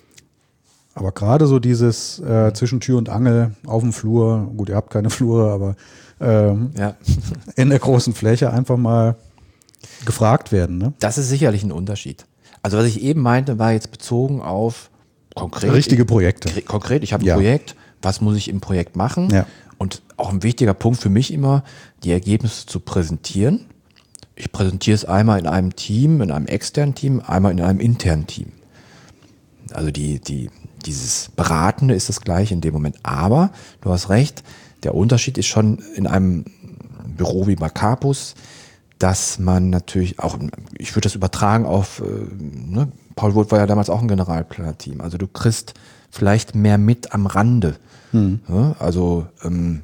Aber gerade so dieses äh, zwischen Tür und Angel auf dem Flur, gut, ihr habt keine Flure, aber ähm, ja. in der großen Fläche einfach mal gefragt werden. Ne? Das ist sicherlich ein Unterschied. Also was ich eben meinte, war jetzt bezogen auf konkret. Richtige Projekte. Ich, konkret, ich habe ein ja. Projekt, was muss ich im Projekt machen? Ja. Und auch ein wichtiger Punkt für mich immer, die Ergebnisse zu präsentieren. Ich präsentiere es einmal in einem Team, in einem externen Team, einmal in einem internen Team. Also die, die, dieses Beratende ist das gleiche in dem Moment. Aber du hast recht, der Unterschied ist schon in einem Büro wie bei Carpus, dass man natürlich auch, ich würde das übertragen auf, ne, Paul Wurth war ja damals auch ein Generalplaner-Team. Also du kriegst vielleicht mehr mit am Rande. Hm. Ja, also ähm,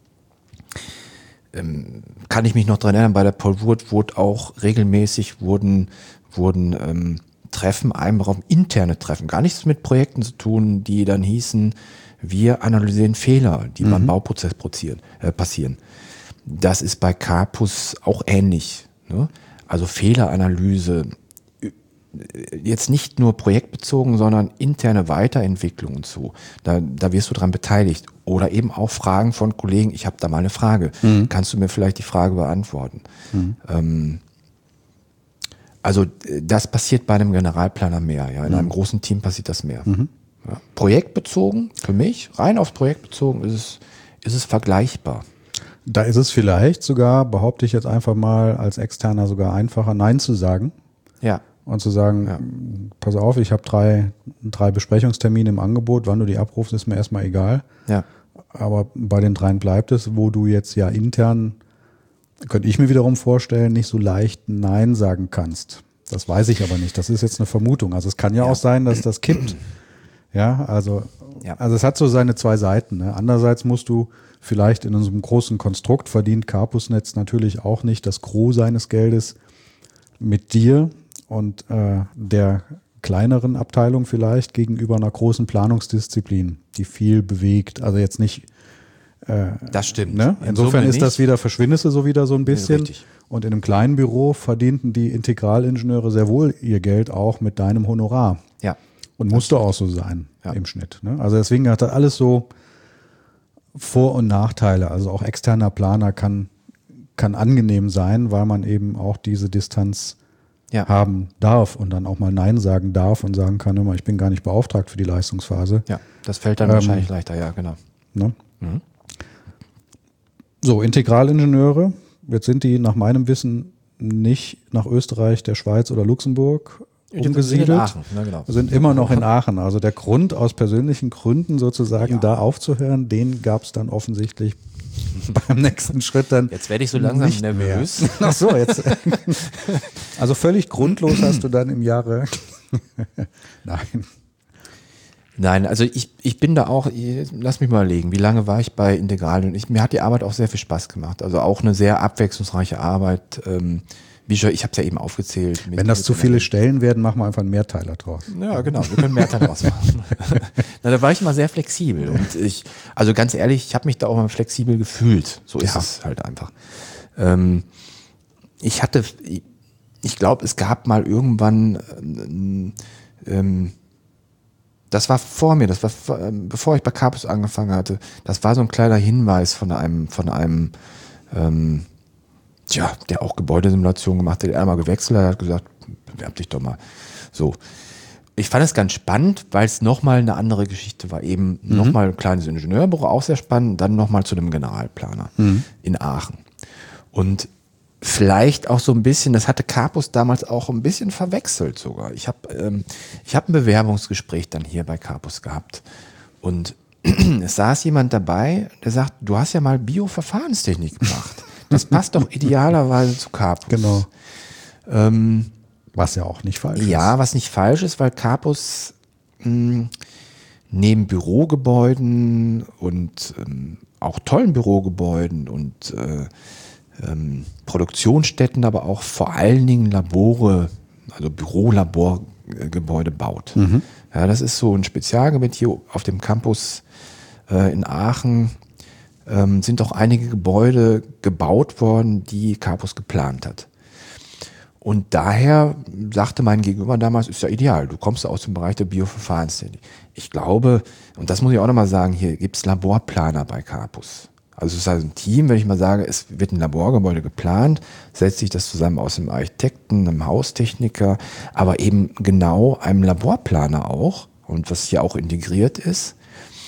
ähm, kann ich mich noch dran erinnern, bei der Paul Wurth wurde auch regelmäßig wurden, wurden ähm, Treffen, einem Raum interne Treffen, gar nichts mit Projekten zu tun, die dann hießen, wir analysieren Fehler, die mhm. beim Bauprozess passieren, äh, passieren. Das ist bei Carpus auch ähnlich. Ne? Also Fehleranalyse, jetzt nicht nur projektbezogen, sondern interne Weiterentwicklung und so. Da, da wirst du dran beteiligt. Oder eben auch Fragen von Kollegen, ich habe da mal eine Frage. Mhm. Kannst du mir vielleicht die Frage beantworten? Mhm. Ähm, also das passiert bei einem Generalplaner mehr. Ja? In mhm. einem großen Team passiert das mehr. Mhm. Ja. Projektbezogen, für mich, rein aufs Projekt bezogen, ist es, ist es vergleichbar. Da ist es vielleicht sogar, behaupte ich jetzt einfach mal, als Externer sogar einfacher, Nein zu sagen. Ja. Und zu sagen, ja. pass auf, ich habe drei, drei Besprechungstermine im Angebot, wann du die abrufst, ist mir erstmal egal. Ja. Aber bei den dreien bleibt es, wo du jetzt ja intern, könnte ich mir wiederum vorstellen, nicht so leicht Nein sagen kannst. Das weiß ich aber nicht. Das ist jetzt eine Vermutung. Also es kann ja, ja. auch sein, dass das kippt. Ja, also, ja. also es hat so seine zwei Seiten. Ne? Andererseits musst du vielleicht in unserem großen Konstrukt, verdient Carpusnetz natürlich auch nicht das Gros seines Geldes mit dir und äh, der kleineren Abteilung vielleicht gegenüber einer großen Planungsdisziplin, die viel bewegt. Also jetzt nicht. Äh, das stimmt. Ne? Insofern in ist das wieder, verschwindest du so wieder so ein bisschen. Richtig. Und in einem kleinen Büro verdienten die Integralingenieure sehr wohl ihr Geld auch mit deinem Honorar. Ja. Und musste auch so sein ja. im Schnitt. Ne? Also deswegen hat das alles so Vor- und Nachteile. Also auch externer Planer kann, kann angenehm sein, weil man eben auch diese Distanz ja. haben darf und dann auch mal Nein sagen darf und sagen kann, immer, ich bin gar nicht beauftragt für die Leistungsphase. Ja, das fällt dann Ähm, wahrscheinlich leichter, ja, genau. Ne? Mhm. So, Integralingenieure, jetzt sind die nach meinem Wissen nicht nach Österreich, der Schweiz oder Luxemburg umgesiedelt. In Aachen, ja, genau. Sind immer noch in Aachen. Also der Grund, aus persönlichen Gründen sozusagen Ja. da aufzuhören, den gab es dann offensichtlich beim nächsten Schritt dann. Jetzt werde ich so langsam nicht nervös. mehr. Ach so, jetzt. Also völlig grundlos hast du dann im Jahre. Nein. Nein, also ich, ich bin da auch, lass mich mal überlegen, wie lange war ich bei Integral? Und ich, mir hat die Arbeit auch sehr viel Spaß gemacht. Also auch eine sehr abwechslungsreiche Arbeit. Ähm, wie schon, ich habe es ja eben aufgezählt. Mit, Wenn das zu viele Stellen werden, machen wir einfach einen Mehrteiler draus. Ja, genau, wir können mehr daraus machen. Na, da war ich immer sehr flexibel. Und ich, also ganz ehrlich, ich habe mich da auch mal flexibel gefühlt. So ist Ja. es halt einfach. Ähm, ich hatte, ich glaube, es gab mal irgendwann, ähm, ähm, das war vor mir, das war vor, ähm, bevor ich bei Capus angefangen hatte, das war so ein kleiner Hinweis von einem, von einem, ähm, tja, der auch Gebäudesimulation gemacht hat, der einmal gewechselt hat, hat gesagt, bewerb dich doch mal. So. Ich fand es ganz spannend, weil es nochmal eine andere Geschichte war. Eben mhm. nochmal ein kleines Ingenieurbüro, auch sehr spannend, dann nochmal zu dem Generalplaner mhm. in Aachen. Und vielleicht auch so ein bisschen, das hatte Capus damals auch ein bisschen verwechselt sogar. Ich habe ähm, ich hab ein Bewerbungsgespräch dann hier bei Capus gehabt und es saß jemand dabei, der sagt, du hast ja mal Bioverfahrenstechnik gemacht. Das passt doch idealerweise zu Capus. Genau. Ähm, was ja auch nicht falsch ist. Ja, was nicht falsch ist, weil Capus mh, neben Bürogebäuden und ähm, auch tollen Bürogebäuden und äh, ähm, Produktionsstätten, aber auch vor allen Dingen Labore, also Bürolaborgebäude baut. Mhm. Ja, das ist so ein Spezialgebiet hier auf dem Campus äh, in Aachen. Ähm, sind auch einige Gebäude gebaut worden, die Capus geplant hat. Und daher sagte mein Gegenüber damals, ist ja ideal, du kommst aus dem Bereich der Bioverfahrenstechnik. Ich glaube, und das muss ich auch nochmal sagen, hier gibt es Laborplaner bei Capus. Also es ist also ein Team, wenn ich mal sage, es wird ein Laborgebäude geplant, setzt sich das zusammen aus einem Architekten, einem Haustechniker, aber eben genau einem Laborplaner auch und was hier auch integriert ist.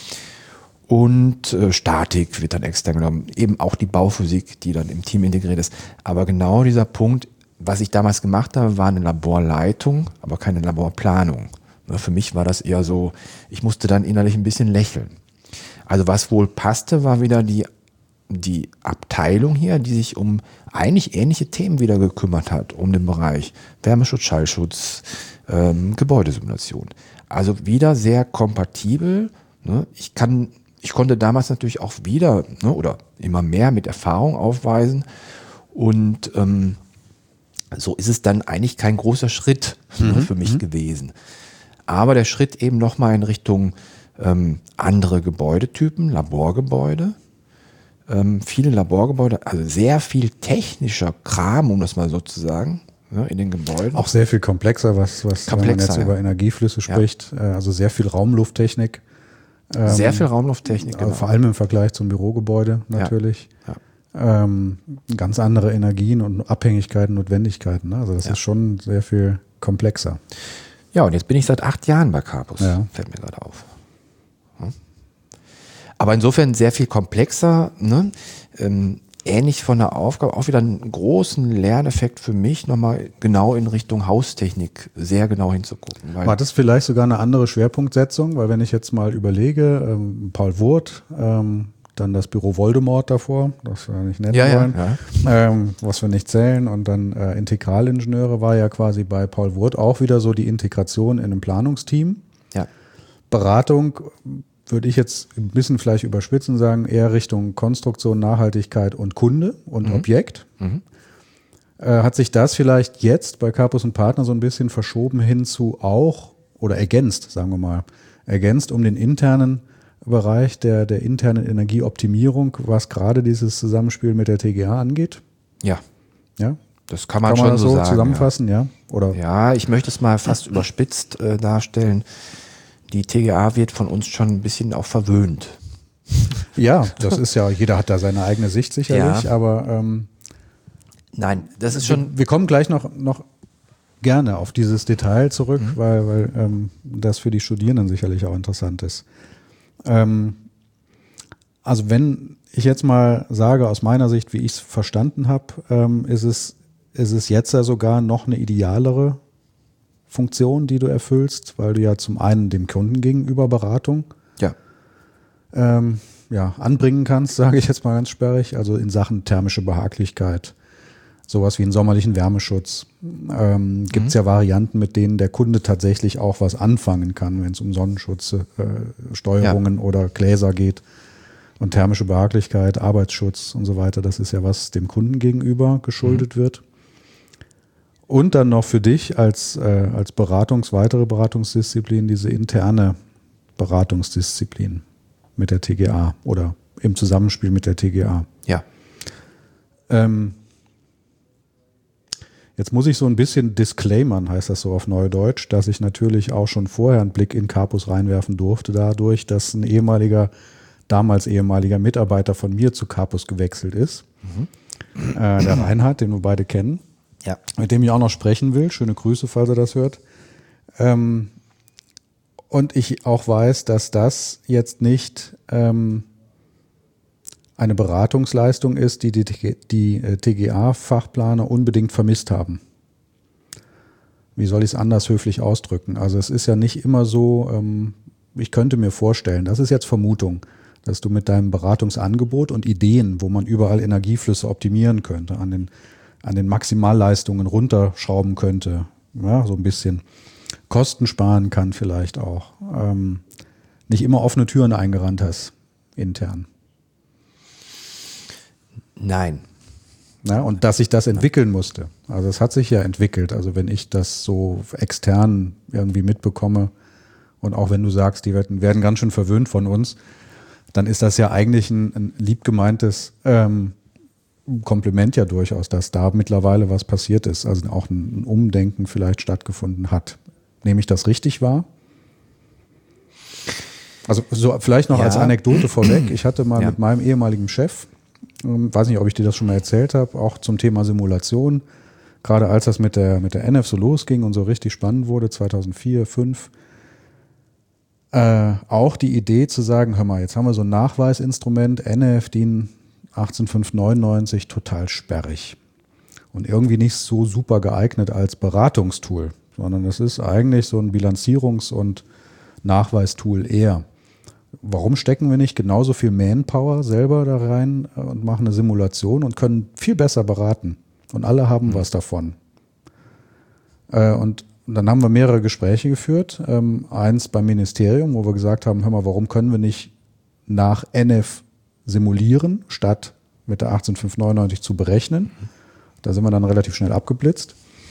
Und äh, Statik wird dann extern genommen, eben auch die Bauphysik, die dann im Team integriert ist. Aber genau dieser Punkt, was ich damals gemacht habe, war eine Laborleitung, aber keine Laborplanung. Ne, für mich war das eher so, ich musste dann innerlich ein bisschen lächeln. Also was wohl passte, war wieder die, die Abteilung hier, die sich um eigentlich ähnliche Themen wieder gekümmert hat, um den Bereich Wärmeschutz, Schallschutz, ähm, Gebäudesimulation. Also wieder sehr kompatibel. Ne? Ich kann, ich konnte damals natürlich auch wieder, ne, oder immer mehr mit Erfahrung aufweisen und ähm, so ist es dann eigentlich kein großer Schritt mhm. ne, für mich mhm. gewesen. Aber der Schritt eben nochmal in Richtung ähm, andere Gebäudetypen, Laborgebäude, ähm, viele Laborgebäude, also sehr viel technischer Kram, um das mal so zu sagen, ne, in den Gebäuden. Auch sehr viel komplexer, was, was komplexer, wenn man jetzt ja. über Energieflüsse spricht, ja. also sehr viel Raumlufttechnik. Ähm, sehr viel Raumlufttechnik, genau. Vor allem im Vergleich zum Bürogebäude natürlich. Ja. Ja. Ähm, ganz andere Energien und Abhängigkeiten, Notwendigkeiten. Ne? Also das ja. ist schon sehr viel komplexer. Ja, und jetzt bin ich seit acht Jahren bei Capus, ja. fällt mir gerade auf. Hm? Aber insofern sehr viel komplexer, ne? ähm, ähnlich von der Aufgabe, auch wieder einen großen Lerneffekt für mich, nochmal genau in Richtung Haustechnik sehr genau hinzugucken. Weil War das vielleicht sogar eine andere Schwerpunktsetzung? Weil wenn ich jetzt mal überlege, ähm, Paul Wurth, ähm, dann das Büro Voldemort davor, das wir nicht nennen ja, wollen, ja, ja. Ähm, was wir nicht zählen. Und dann äh, Integralingenieure war ja quasi bei Paul Wurth auch wieder so die Integration in einem Planungsteam. Ja. Beratung würde ich jetzt ein bisschen vielleicht überspitzen sagen, eher Richtung Konstruktion, Nachhaltigkeit und Kunde und mhm. Objekt. Mhm. Äh, hat sich das vielleicht jetzt bei Capus und Partner so ein bisschen verschoben hin zu auch, oder ergänzt, sagen wir mal, ergänzt um den internen Bereich der, der internen Energieoptimierung, was gerade dieses Zusammenspiel mit der T G A angeht? Ja. Ja? Das kann man, kann man schon das so so sagen, zusammenfassen, ja? ja? Oder? Ja, ich möchte es mal fast überspitzt äh, darstellen. Die T G A wird von uns schon ein bisschen auch verwöhnt. Ja, das ist ja, jeder hat da seine eigene Sicht sicherlich, ja. aber ähm, nein, das ist schon. Wir, wir kommen gleich noch, noch gerne auf dieses Detail zurück, mhm. weil, weil ähm, das für die Studierenden sicherlich auch interessant ist. Ähm, also wenn ich jetzt mal sage, aus meiner Sicht, wie ich es verstanden habe, ähm, ist es, ist es jetzt ja sogar noch eine idealere Funktion, die du erfüllst, weil du ja zum einen dem Kunden gegenüber Beratung ja. Ähm, ja, anbringen kannst, sage ich jetzt mal ganz sperrig, also in Sachen thermische Behaglichkeit, sowas wie einen sommerlichen Wärmeschutz. Ähm, gibt es mhm. ja Varianten, mit denen der Kunde tatsächlich auch was anfangen kann, wenn es um Sonnenschutz, äh, Steuerungen ja. oder Gläser geht und thermische Behaglichkeit, Arbeitsschutz und so weiter. Das ist ja was dem Kunden gegenüber geschuldet mhm. wird. Und dann noch für dich als, äh, als Beratungs-, weitere Beratungsdisziplin diese interne Beratungsdisziplin mit der T G A oder im Zusammenspiel mit der T G A. Ja. Ähm, jetzt muss ich so ein bisschen disclaimern, heißt das so auf Neudeutsch, dass ich natürlich auch schon vorher einen Blick in Carpus reinwerfen durfte, dadurch, dass ein ehemaliger, damals ehemaliger Mitarbeiter von mir zu Carpus gewechselt ist. Mhm. Äh, der Reinhard, den wir beide kennen. Ja. Mit dem ich auch noch sprechen will. Schöne Grüße, falls er das hört. Ähm, und ich auch weiß, dass das jetzt nicht ähm, eine Beratungsleistung ist, die die, die äh, T G A-Fachplaner unbedingt vermisst haben. Wie soll ich es anders höflich ausdrücken? Also es ist ja nicht immer so, ähm, ich könnte mir vorstellen, das ist jetzt Vermutung, dass du mit deinem Beratungsangebot und Ideen, wo man überall Energieflüsse optimieren könnte, an den an den Maximalleistungen runterschrauben könnte, ja, so ein bisschen Kosten sparen kann vielleicht auch, ähm, nicht immer offene Türen eingerannt hast, intern. Nein. Ja, und dass sich das entwickeln musste. Also es hat sich ja entwickelt. Also wenn ich das so extern irgendwie mitbekomme und auch wenn du sagst, die werden, werden ganz schön verwöhnt von uns, dann ist das ja eigentlich ein, ein lieb gemeintes ähm, Kompliment ja durchaus, dass da mittlerweile was passiert ist, also auch ein Umdenken vielleicht stattgefunden hat. Nehme ich das richtig wahr? Also so vielleicht noch ja. als Anekdote vorweg. Ich hatte mal ja. mit meinem ehemaligen Chef, ähm, weiß nicht, ob ich dir das schon mal erzählt habe, auch zum Thema Simulation, gerade als das mit der, mit der N F so losging und so richtig spannend wurde, zweitausendvier, zweitausendfünf, äh, auch die Idee zu sagen, hör mal, jetzt haben wir so ein Nachweisinstrument, N F, DIN achtzehntausendfünfhundertneunundneunzig, total sperrig und irgendwie nicht so super geeignet als Beratungstool, sondern es ist eigentlich so ein Bilanzierungs- und Nachweistool eher. Warum stecken wir nicht genauso viel Manpower selber da rein und machen eine Simulation und können viel besser beraten und alle haben mhm. was davon? Äh, und dann haben wir mehrere Gespräche geführt, ähm, eins beim Ministerium, wo wir gesagt haben, hör mal, warum können wir nicht nach N F simulieren, statt mit der achtzehntausendfünfhundertneunundneunzig zu berechnen. Da sind wir dann relativ schnell abgeblitzt.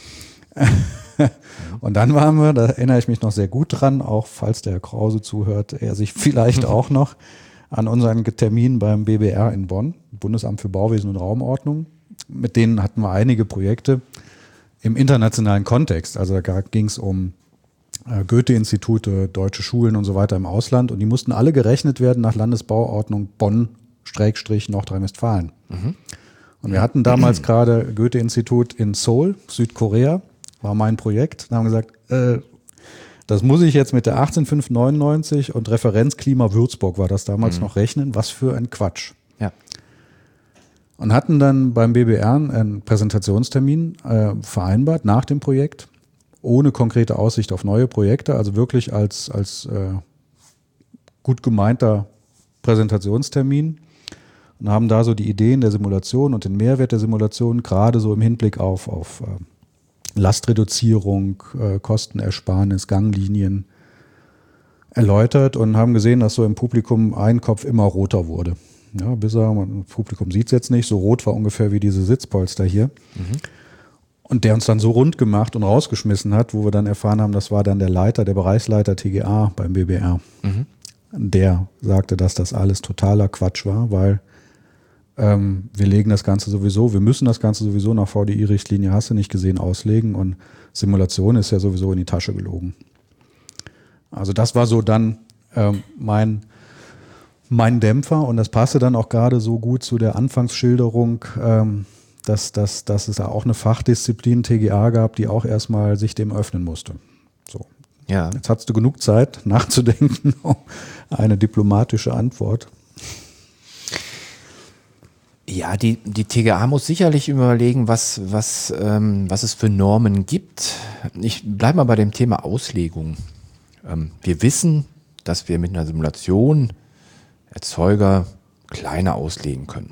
Und dann waren wir, da erinnere ich mich noch sehr gut dran, auch falls der Herr Krause zuhört, er sich vielleicht auch noch an unseren Termin beim B B R in Bonn, Bundesamt für Bauwesen und Raumordnung. Mit denen hatten wir einige Projekte im internationalen Kontext. Also da ging es um Goethe-Institute, deutsche Schulen und so weiter im Ausland und die mussten alle gerechnet werden nach Landesbauordnung Bonn-Nordrhein-Westfalen. Mhm. Und wir hatten damals gerade Goethe-Institut in Seoul, Südkorea, war mein Projekt. Da haben wir gesagt, äh, das muss ich jetzt mit der achtzehntausendfünfhundertneunundneunzig und Referenzklima Würzburg war das damals mhm. noch rechnen. Was für ein Quatsch. Ja. Und hatten dann beim B B R einen Präsentationstermin äh, vereinbart nach dem Projekt, ohne konkrete Aussicht auf neue Projekte, also wirklich als, als äh, gut gemeinter Präsentationstermin und haben da so die Ideen der Simulation und den Mehrwert der Simulation gerade so im Hinblick auf, auf äh, Lastreduzierung, äh, Kostenersparnis, Ganglinien erläutert und haben gesehen, dass so im Publikum ein Kopf immer roter wurde. Ja, bis er, das Publikum sieht es jetzt nicht, so rot war ungefähr wie diese Sitzpolster hier. Mhm. Und der uns dann so rund gemacht und rausgeschmissen hat, wo wir dann erfahren haben, das war dann der Leiter, der Bereichsleiter T G A beim B B R. Mhm. Der sagte, dass das alles totaler Quatsch war, weil ähm, wir legen das Ganze sowieso, wir müssen das Ganze sowieso nach V D I-Richtlinie, hast du nicht gesehen, auslegen und Simulation ist ja sowieso in die Tasche gelogen. Also das war so dann ähm, mein, mein Dämpfer und das passte dann auch gerade so gut zu der Anfangsschilderung, ähm, dass, dass, dass es da auch eine Fachdisziplin T G A gab, die auch erstmal sich dem öffnen musste. So. Ja. Jetzt hast du genug Zeit nachzudenken, eine diplomatische Antwort. Ja, die, die T G A muss sicherlich überlegen, was, was, ähm, was es für Normen gibt. Ich bleibe mal bei dem Thema Auslegung. Ähm, wir wissen, dass wir mit einer Simulation Erzeuger kleiner auslegen können.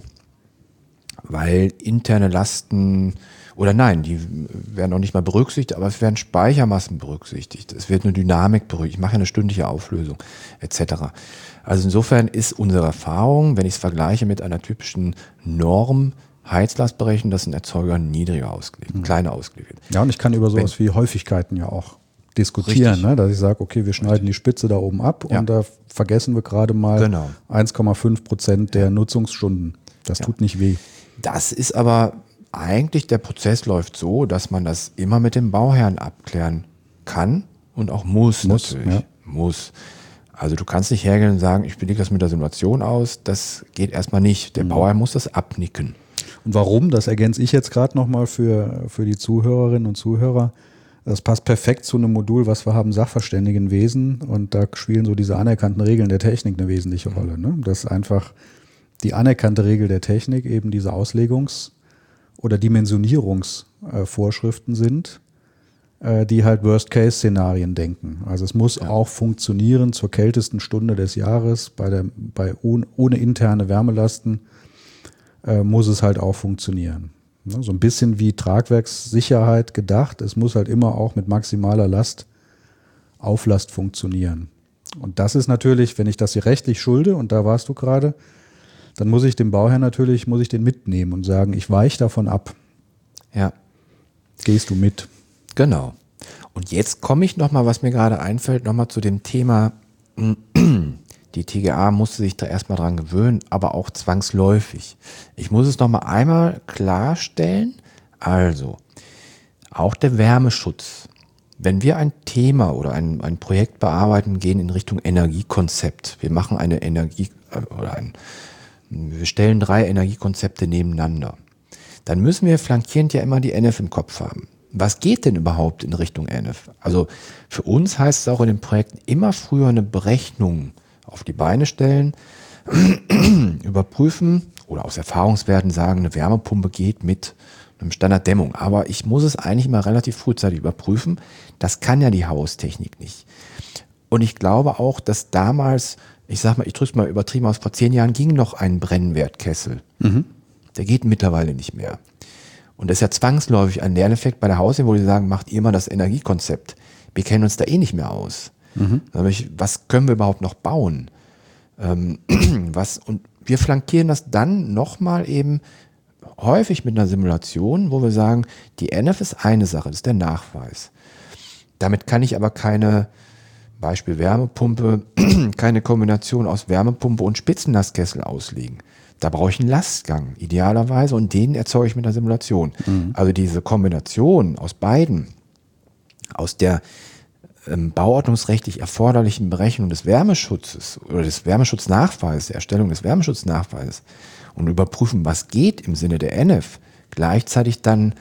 Weil interne Lasten, oder nein, die werden noch nicht mal berücksichtigt, aber es werden Speichermassen berücksichtigt. Es wird eine Dynamik berücksichtigt. Ich mache eine stündliche Auflösung et cetera. Also insofern ist unsere Erfahrung, wenn ich es vergleiche mit einer typischen Norm, Heizlastberechnung, dass ein Erzeuger niedriger ausgelegt, mhm. kleiner ausgelegt wird. Ja, und ich kann über sowas wenn, wie Häufigkeiten ja auch diskutieren, ne? Dass ich sage, okay, wir schneiden richtig. Die Spitze da oben ab ja. und da vergessen wir gerade mal genau. eins Komma fünf Prozent der ja. Nutzungsstunden. Das ja. tut nicht weh. Das ist aber eigentlich, der Prozess läuft so, dass man das immer mit dem Bauherrn abklären kann und auch muss, muss natürlich. Ja. Muss. Also du kannst nicht hergehen und sagen, ich belege das mit der Simulation aus. Das geht erstmal nicht. Der mhm. Bauherr muss das abnicken. Und warum? Das ergänze ich jetzt gerade nochmal für, für die Zuhörerinnen und Zuhörer. Das passt perfekt zu einem Modul, was wir haben, Sachverständigenwesen. Und da spielen so diese anerkannten Regeln der Technik eine wesentliche mhm. Rolle. Ne? Das ist einfach die anerkannte Regel der Technik, eben diese Auslegungs- oder Dimensionierungsvorschriften sind, die halt Worst-Case-Szenarien denken. Also es muss ja. auch funktionieren zur kältesten Stunde des Jahres, bei der, bei ohne, ohne interne Wärmelasten äh, muss es halt auch funktionieren. Ne? So ein bisschen wie Tragwerkssicherheit gedacht, es muss halt immer auch mit maximaler Last, Auflast funktionieren. Und das ist natürlich, wenn ich das hier rechtlich schulde, und da warst du gerade, dann muss ich dem Bauherrn natürlich, muss ich den mitnehmen und sagen, ich weiche davon ab. Ja. Gehst du mit? Genau. Und jetzt komme ich nochmal, was mir gerade einfällt, nochmal zu dem Thema, die T G A musste sich da erstmal dran gewöhnen, aber auch zwangsläufig. Ich muss es nochmal einmal klarstellen. Also, auch der Wärmeschutz. Wenn wir ein Thema oder ein, ein Projekt bearbeiten, gehen in Richtung Energiekonzept. Wir machen eine Energie, oder ein, wir stellen drei Energiekonzepte nebeneinander. Dann müssen wir flankierend ja immer die N F im Kopf haben. Was geht denn überhaupt in Richtung N F? Also für uns heißt es auch in den Projekten immer früher eine Berechnung auf die Beine stellen, überprüfen oder aus Erfahrungswerten sagen, eine Wärmepumpe geht mit einem Standarddämmung. Aber ich muss es eigentlich immer relativ frühzeitig überprüfen. Das kann ja die Haustechnik nicht. Und ich glaube auch, dass damals, ich sag mal, ich drücke es mal übertrieben aus, vor zehn Jahren ging noch ein Brennwertkessel. Mhm. Der geht mittlerweile nicht mehr. Und das ist ja zwangsläufig ein Lerneffekt bei der Haustechnik, wo die sagen, macht ihr mal das Energiekonzept. Wir kennen uns da eh nicht mehr aus. Mhm. Was können wir überhaupt noch bauen? Ähm, was, und wir flankieren das dann nochmal eben häufig mit einer Simulation, wo wir sagen, die N F ist eine Sache, das ist der Nachweis. Damit kann ich aber keine, Beispiel Wärmepumpe, keine Kombination aus Wärmepumpe und Spitzenlastkessel auslegen. Da brauche ich einen Lastgang, idealerweise, und den erzeuge ich mit einer Simulation. Mhm. Also diese Kombination aus beiden, aus der ähm, bauordnungsrechtlich erforderlichen Berechnung des Wärmeschutzes oder des Wärmeschutznachweises, der Erstellung des Wärmeschutznachweises und überprüfen, was geht im Sinne der N F, gleichzeitig dann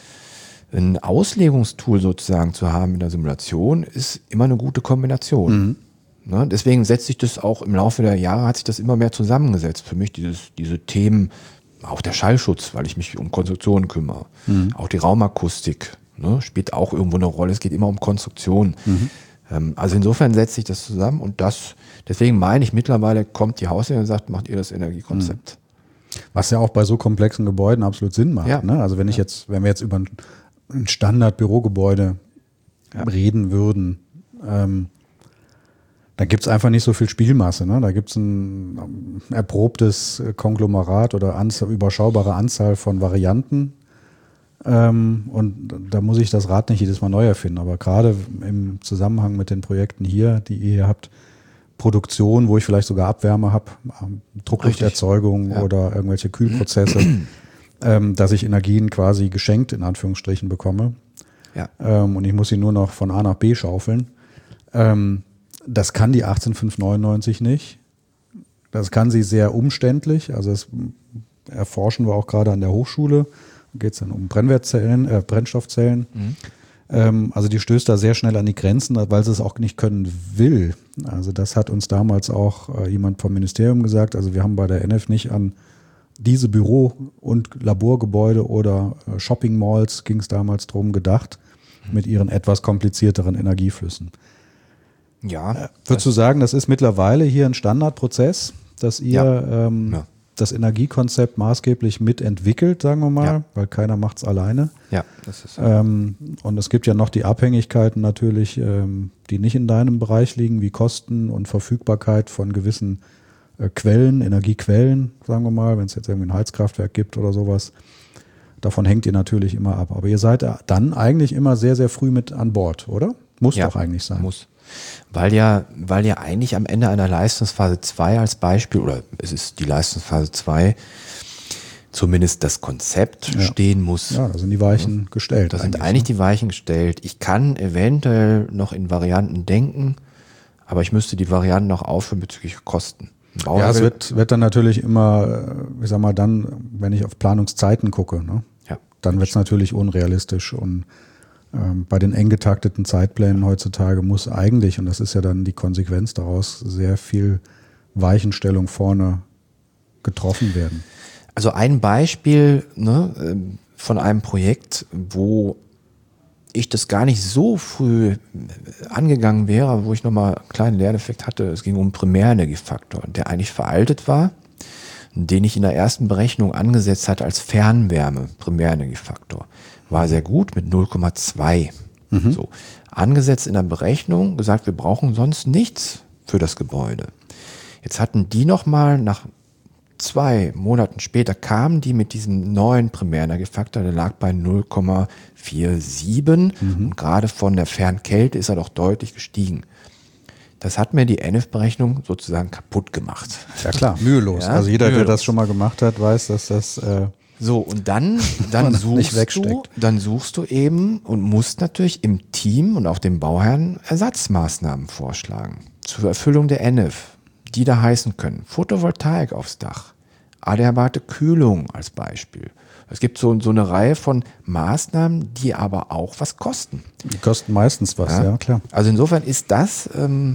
ein Auslegungstool sozusagen zu haben in der Simulation, ist immer eine gute Kombination. Mhm. Ne? Deswegen setzt sich das auch im Laufe der Jahre, hat sich das immer mehr zusammengesetzt. Für mich dieses, diese Themen, auch der Schallschutz, weil ich mich um Konstruktionen kümmere. Mhm. Auch die Raumakustik, ne, spielt auch irgendwo eine Rolle. Es geht immer um Konstruktion. Mhm. Ähm, also insofern setzt sich das zusammen und das, deswegen meine ich, mittlerweile kommt die Haustechnik und sagt, macht ihr das Energiekonzept. Mhm. Was ja auch bei so komplexen Gebäuden absolut Sinn macht. Ja. Ne? Also wenn ich ja. jetzt, wenn wir jetzt über ein, ein Standard-Bürogebäude ja. reden würden, ähm, da gibt es einfach nicht so viel Spielmasse. Ne? Da gibt es ein erprobtes Konglomerat oder Anzahl, überschaubare Anzahl von Varianten. Ähm, und da muss ich das Rad nicht jedes Mal neu erfinden. Aber gerade im Zusammenhang mit den Projekten hier, die ihr hier habt, Produktion, wo ich vielleicht sogar Abwärme habe, Drucklufterzeugung ja. oder irgendwelche Kühlprozesse, ähm, dass ich Energien quasi geschenkt in Anführungsstrichen bekomme. Ja. Ähm, und ich muss sie nur noch von A nach B schaufeln. Ähm, Das kann die achtzehn fünf neunundneunzig nicht. Das kann sie sehr umständlich. Also das erforschen wir auch gerade an der Hochschule. geht es dann um Brennwertzellen, äh, Brennstoffzellen. Mhm. Ähm, also die stößt da sehr schnell an die Grenzen, weil sie es auch nicht können will. Also das hat uns damals auch äh, jemand vom Ministerium gesagt. Also wir haben bei der N F nicht an diese Büro- und Laborgebäude oder äh, Shopping Malls, ging es damals drum, gedacht, mhm. mit ihren etwas komplizierteren Energieflüssen. Ja. Äh, würdest du sagen, das ist mittlerweile hier ein Standardprozess, dass ihr ja. Ähm, ja. das Energiekonzept maßgeblich mitentwickelt, sagen wir mal, ja. weil keiner macht es alleine. Ja, das ist so. Ähm, und es gibt ja noch die Abhängigkeiten natürlich, ähm, die nicht in deinem Bereich liegen, wie Kosten und Verfügbarkeit von gewissen äh, Quellen, Energiequellen, sagen wir mal, wenn es jetzt irgendwie ein Heizkraftwerk gibt oder sowas. Davon hängt ihr natürlich immer ab. Aber ihr seid dann eigentlich immer sehr, sehr früh mit an Bord, oder? Muss ja, doch eigentlich sein. Muss. Weil ja, weil ja eigentlich am Ende einer Leistungsphase zwei als Beispiel, oder es ist die Leistungsphase zwei, zumindest das Konzept ja. stehen muss. Ja, da sind die Weichen ja. gestellt. Da sind eigentlich, eigentlich ne? die Weichen gestellt. Ich kann eventuell noch in Varianten denken, aber ich müsste die Varianten noch aufführen bezüglich Kosten. Ja, es wird, wird dann natürlich immer, ich sag mal dann, wenn ich auf Planungszeiten gucke, ne? ja. dann wird es natürlich unrealistisch und ähm, bei den eng getakteten Zeitplänen heutzutage muss eigentlich, und das ist ja dann die Konsequenz daraus, sehr viel Weichenstellung vorne getroffen werden. Also ein Beispiel ne, von einem Projekt, wo ich das gar nicht so früh angegangen wäre, wo ich nochmal einen kleinen Lerneffekt hatte. Es ging um einen Primärenergiefaktor, der eigentlich veraltet war, den ich in der ersten Berechnung angesetzt hatte als Fernwärme, Primärenergiefaktor. War sehr gut mit null Komma zwei. Mhm. So. Angesetzt in der Berechnung, gesagt, wir brauchen sonst nichts für das Gebäude. Jetzt hatten die nochmal nach zwei Monaten später kamen die mit diesem neuen Primärenergiefaktor, der lag bei null Komma siebenundvierzig mhm. und gerade von der Fernkälte ist er doch deutlich gestiegen. Das hat mir die N F-Berechnung sozusagen kaputt gemacht. Ja klar, mühelos. Ja, also jeder, mühelos. der das schon mal gemacht hat, weiß, dass das äh so und dann dann suchst du, dann suchst du eben und musst natürlich im Team und auch dem Bauherrn Ersatzmaßnahmen vorschlagen zur Erfüllung der N F, die da heißen können: Photovoltaik aufs Dach, adäquate Kühlung als Beispiel. Es gibt so, so eine Reihe von Maßnahmen, die aber auch was kosten. Die kosten meistens was, ja, ja klar. Also insofern ist das, ähm,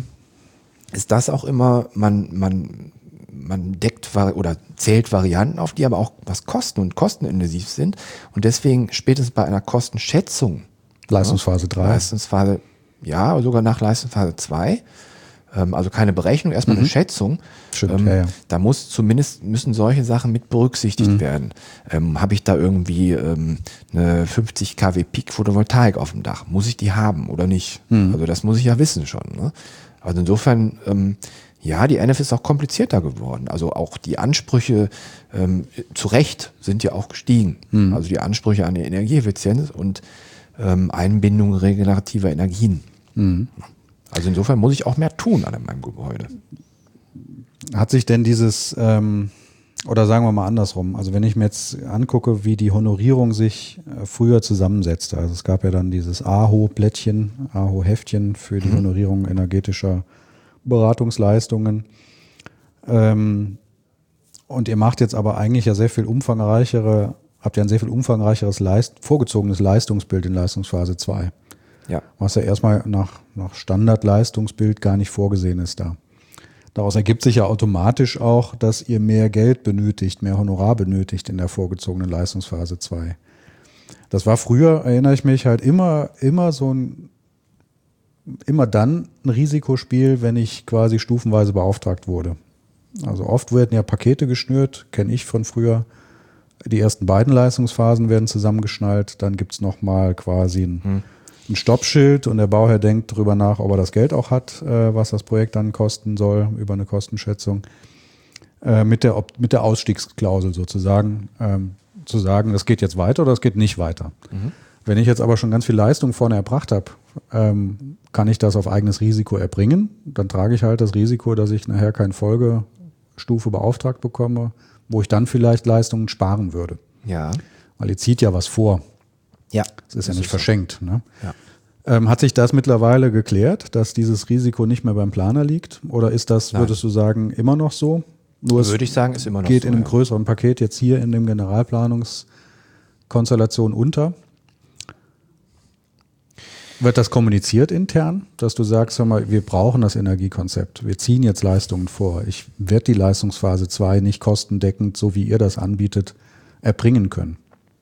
ist das auch immer, man, man, man deckt oder zählt Varianten auf, die aber auch was kosten und kostenintensiv sind. Und deswegen spätestens bei einer Kostenschätzung. Leistungsphase drei. Leistungsphase, ja, sogar nach Leistungsphase zwei. Also keine Berechnung, erstmal mhm. eine Schätzung. Stimmt, ähm, ja, ja. Da muss zumindest müssen solche Sachen mit berücksichtigt mhm. werden. Ähm, Habe ich da irgendwie ähm, eine fünfzig Kilowatt Peak Photovoltaik auf dem Dach? Muss ich die haben oder nicht? Mhm. Also das muss ich ja wissen schon. Ne? Also insofern, ähm, ja, die N F ist auch komplizierter geworden. Also auch die Ansprüche ähm, zu Recht sind ja auch gestiegen. Mhm. Also die Ansprüche an die Energieeffizienz und ähm, Einbindung regenerativer Energien. Mhm. Also insofern muss ich auch mehr tun an meinem Gebäude. Hat sich denn dieses, ähm, oder sagen wir mal andersrum, also wenn ich mir jetzt angucke, wie die Honorierung sich äh, früher zusammensetzte, also es gab ja dann dieses A H O-Blättchen, A H O-Heftchen für die mhm. Honorierung energetischer Beratungsleistungen. Ähm, und ihr macht jetzt aber eigentlich ja sehr viel umfangreichere, habt ja ein sehr viel umfangreicheres Leist, vorgezogenes Leistungsbild in Leistungsphase zwei. Ja. Was ja erstmal nach, nach Standardleistungsbild gar nicht vorgesehen ist da. Daraus ergibt sich ja automatisch auch, dass ihr mehr Geld benötigt, mehr Honorar benötigt in der vorgezogenen Leistungsphase zwei. Das war früher, erinnere ich mich, halt immer, immer so ein, immer dann ein Risikospiel, wenn ich quasi stufenweise beauftragt wurde. Also oft werden ja Pakete geschnürt, kenne ich von früher. Die ersten beiden Leistungsphasen werden zusammengeschnallt, dann gibt's nochmal quasi ein hm. ein Stoppschild und der Bauherr denkt darüber nach, ob er das Geld auch hat, äh, was das Projekt dann kosten soll, über eine Kostenschätzung, äh, mit der, mit der Ausstiegsklausel sozusagen, ähm, zu sagen, das geht jetzt weiter oder das geht nicht weiter. Mhm. Wenn ich jetzt aber schon ganz viel Leistung vorne erbracht habe, ähm, kann ich das auf eigenes Risiko erbringen. Dann trage ich halt das Risiko, dass ich nachher keine Folgestufe beauftragt bekomme, wo ich dann vielleicht Leistungen sparen würde. Ja. Weil ihr zieht ja was vor. Ja. Das ist ja nicht verschenkt. Ne? Ja. Ähm, hat sich das mittlerweile geklärt, dass dieses Risiko nicht mehr beim Planer liegt? Oder ist das, Nein. würdest du sagen, immer noch so? Nur Würde ich sagen, ist immer noch geht so. in einem ja. größeren Paket jetzt hier in dem Generalplanungsthema Konstellation unter? Wird das kommuniziert intern, dass du sagst, hör mal, wir brauchen das Energiekonzept, wir ziehen jetzt Leistungen vor. Ich werde die Leistungsphase zwei nicht kostendeckend, so wie ihr das anbietet, erbringen können.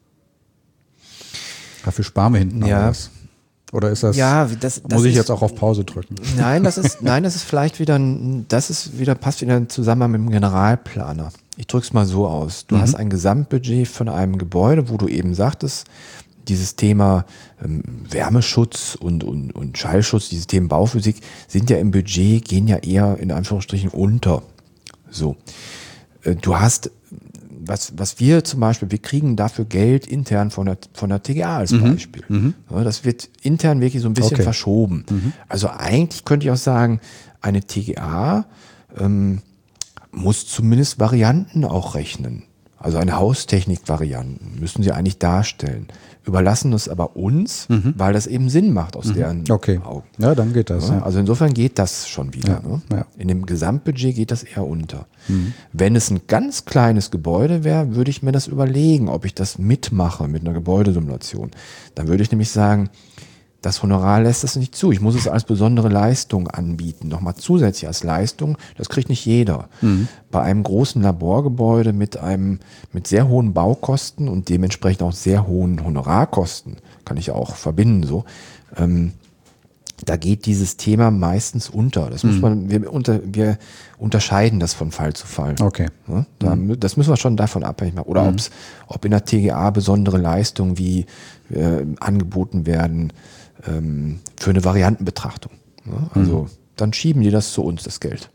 Dafür sparen wir hinten ja. alles. Oder ist das, ja, das, das muss ich ist, jetzt auch auf Pause drücken? Nein, das ist, nein, das ist vielleicht wieder, ein, das ist wieder, passt wieder zusammen mit dem Generalplaner. Ich drücke es mal so aus. Du mhm. hast ein Gesamtbudget von einem Gebäude, wo du eben sagtest, dieses Thema ähm, Wärmeschutz und, und, und Schallschutz, dieses Thema Bauphysik sind ja im Budget, gehen ja eher in Anführungsstrichen unter. So. Äh, du hast, was, was wir zum Beispiel, wir kriegen dafür Geld intern von der, von der T G A als mhm. Beispiel. Mhm. Ja, das wird intern wirklich so ein bisschen okay. verschoben. Mhm. Also eigentlich könnte ich auch sagen, eine T G A ähm, muss zumindest Varianten auch rechnen. Also eine Haustechnik-Varianten müssen sie eigentlich darstellen. Überlassen es aber uns, mhm. weil das eben Sinn macht aus mhm. deren okay. Augen. Ja, dann geht das. Ja, ja. Also insofern geht das schon wieder. Ja, ne? ja. In dem Gesamtbudget geht das eher unter. Mhm. Wenn es ein ganz kleines Gebäude wäre, würde ich mir das überlegen, ob ich das mitmache mit einer Gebäudesimulation. Dann würde ich nämlich sagen, das Honorar lässt das nicht zu. Ich muss es als besondere Leistung anbieten. Nochmal zusätzlich als Leistung. Das kriegt nicht jeder. Mhm. Bei einem großen Laborgebäude mit einem, mit sehr hohen Baukosten und dementsprechend auch sehr hohen Honorarkosten, kann ich auch verbinden, so. Ähm, da geht dieses Thema meistens unter. Das muss man, wir, unter, wir unterscheiden das von Fall zu Fall. Okay. Ja, da, das müssen wir schon davon abhängig machen. Oder mhm. ob's, ob in der T G A besondere Leistungen wie äh, angeboten werden, für eine Variantenbetrachtung. Also mhm. dann schieben die das zu uns, das Geld.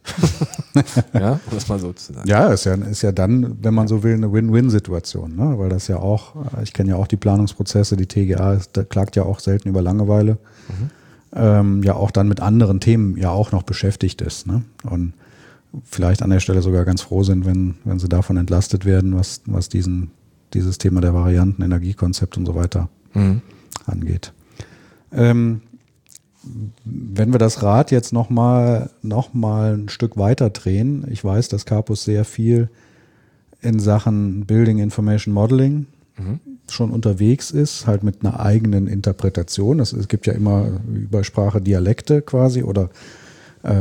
Ja, um das mal so zu sagen. Ja, ist ja, ist ja dann, wenn man so will, eine Win-Win-Situation, ne? Weil das ja auch, ich kenne ja auch die Planungsprozesse, die T G A ist, da klagt ja auch selten über Langeweile, mhm. ähm, ja auch dann mit anderen Themen ja auch noch beschäftigt ist. Ne? Und vielleicht an der Stelle sogar ganz froh sind, wenn, wenn sie davon entlastet werden, was, was diesen, dieses Thema der Varianten, Energiekonzept und so weiter mhm. angeht. Ähm, wenn wir das Rad jetzt nochmal noch mal ein Stück weiter drehen, ich weiß, dass Carpus sehr viel in Sachen Building Information Modeling mhm. schon unterwegs ist, halt mit einer eigenen Interpretation. Das, es gibt ja immer über Sprache Dialekte quasi oder äh,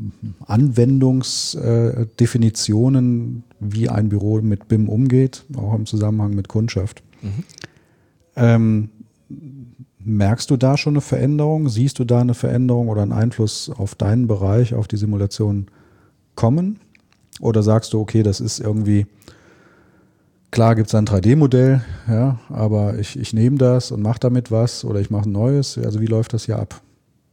Anwendungsdefinitionen, äh, wie ein Büro mit B I M umgeht, auch im Zusammenhang mit Kundschaft. Mhm. Ähm, Merkst du da schon eine Veränderung? Siehst du da eine Veränderung oder einen Einfluss auf deinen Bereich, auf die Simulation kommen? Oder sagst du, okay, das ist irgendwie, klar gibt es ein drei D Modell, ja, aber ich, ich nehme das und mache damit was oder ich mache ein neues. Also wie läuft das hier ab?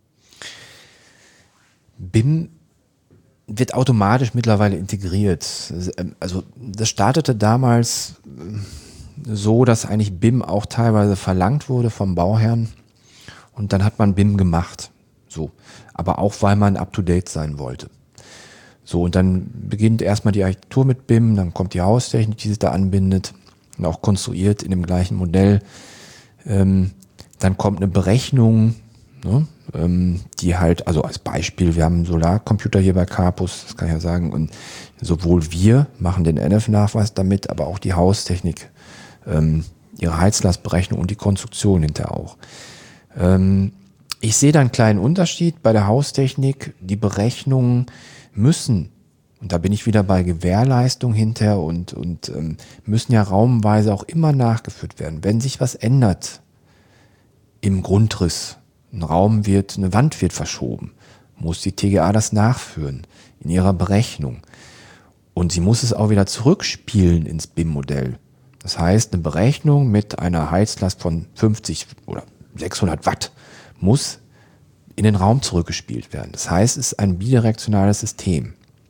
B I M wird automatisch mittlerweile integriert. Also das startete damals so, dass eigentlich B I M auch teilweise verlangt wurde vom Bauherrn und dann hat man B I M gemacht. So. Aber auch, weil man up-to-date sein wollte. So, und dann beginnt erstmal die Architektur mit B I M, dann kommt die Haustechnik, die sich da anbindet und auch konstruiert in dem gleichen Modell. Ähm, dann kommt eine Berechnung, ne, ähm, die halt, also als Beispiel, wir haben einen Solarcomputer hier bei Carpus, das kann ich ja sagen, und sowohl wir machen den N F-Nachweis damit, aber auch die Haustechnik Ähm, ihre Heizlastberechnung und die Konstruktion hinterher auch. Ähm, ich sehe da einen kleinen Unterschied bei der Haustechnik. Die Berechnungen müssen, und da bin ich wieder bei Gewährleistung hinterher und, und ähm, müssen ja raumweise auch immer nachgeführt werden. Wenn sich was ändert im Grundriss, ein Raum wird, eine Wand wird verschoben, muss die T G A das nachführen in ihrer Berechnung. Und sie muss es auch wieder zurückspielen ins B I M-Modell. Das heißt, eine Berechnung mit einer Heizlast von fünfzig oder sechshundert Watt muss in den Raum zurückgespielt werden. Das heißt, es ist ein bidirektionales System.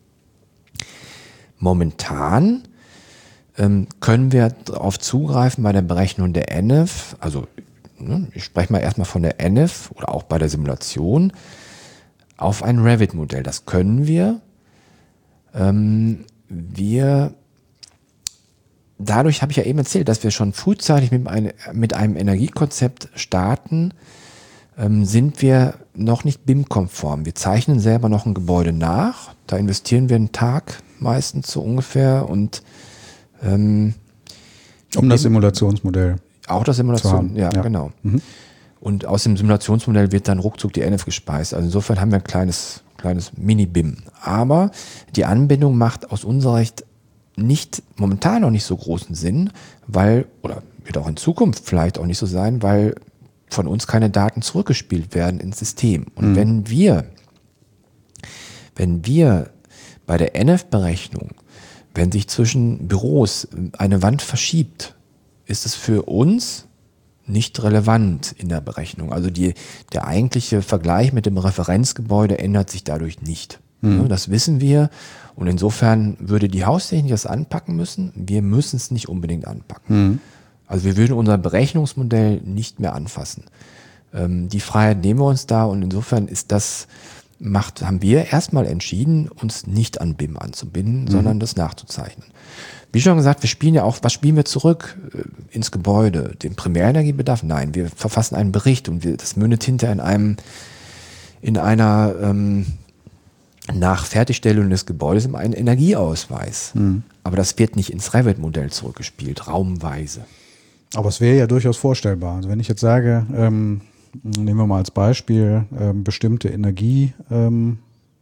Momentan ähm, können wir darauf zugreifen bei der Berechnung der N F, also ne, ich spreche mal erstmal von der N F oder auch bei der Simulation, auf ein Revit-Modell. Das können wir. Ähm, wir Dadurch habe ich ja eben erzählt, dass wir schon frühzeitig mit einem, mit einem Energiekonzept starten, ähm, sind wir noch nicht B I M-konform. Wir zeichnen selber noch ein Gebäude nach. Da investieren wir einen Tag meistens so ungefähr. Und ähm, um das Simulationsmodell Auch das Simulation, haben. ja, Ja. genau. Mhm. Und aus dem Simulationsmodell wird dann ruckzuck die N F gespeist. Also insofern haben wir ein kleines, kleines Mini-B I M. Aber die Anbindung macht aus unserer Sicht nicht, momentan noch nicht so großen Sinn, weil, oder wird auch in Zukunft vielleicht auch nicht so sein, weil von uns keine Daten zurückgespielt werden ins System. Und mhm. wenn wir, wenn wir bei der N F-Berechnung, wenn sich zwischen Büros eine Wand verschiebt, ist es für uns nicht relevant in der Berechnung. Also die, der eigentliche Vergleich mit dem Referenzgebäude ändert sich dadurch nicht. Mhm. Das wissen wir. Und insofern würde die Haustechnik das anpacken müssen. Wir müssen es nicht unbedingt anpacken. Mhm. Also wir würden unser Berechnungsmodell nicht mehr anfassen. Ähm, die Freiheit nehmen wir uns da und insofern ist das, macht, haben wir erstmal entschieden, uns nicht an B I M anzubinden, mhm. sondern das nachzuzeichnen. Wie schon gesagt, wir spielen ja auch, was spielen wir zurück äh, ins Gebäude? Den Primärenergiebedarf? Nein, wir verfassen einen Bericht und wir, das mündet hinter in einem, in einer, ähm, nach Fertigstellung des Gebäudes in einen Energieausweis. Mhm. Aber das wird nicht ins Revit-Modell zurückgespielt, raumweise. Aber es wäre ja durchaus vorstellbar. Also wenn ich jetzt sage, ähm, nehmen wir mal als Beispiel ähm, bestimmte Energiemesser,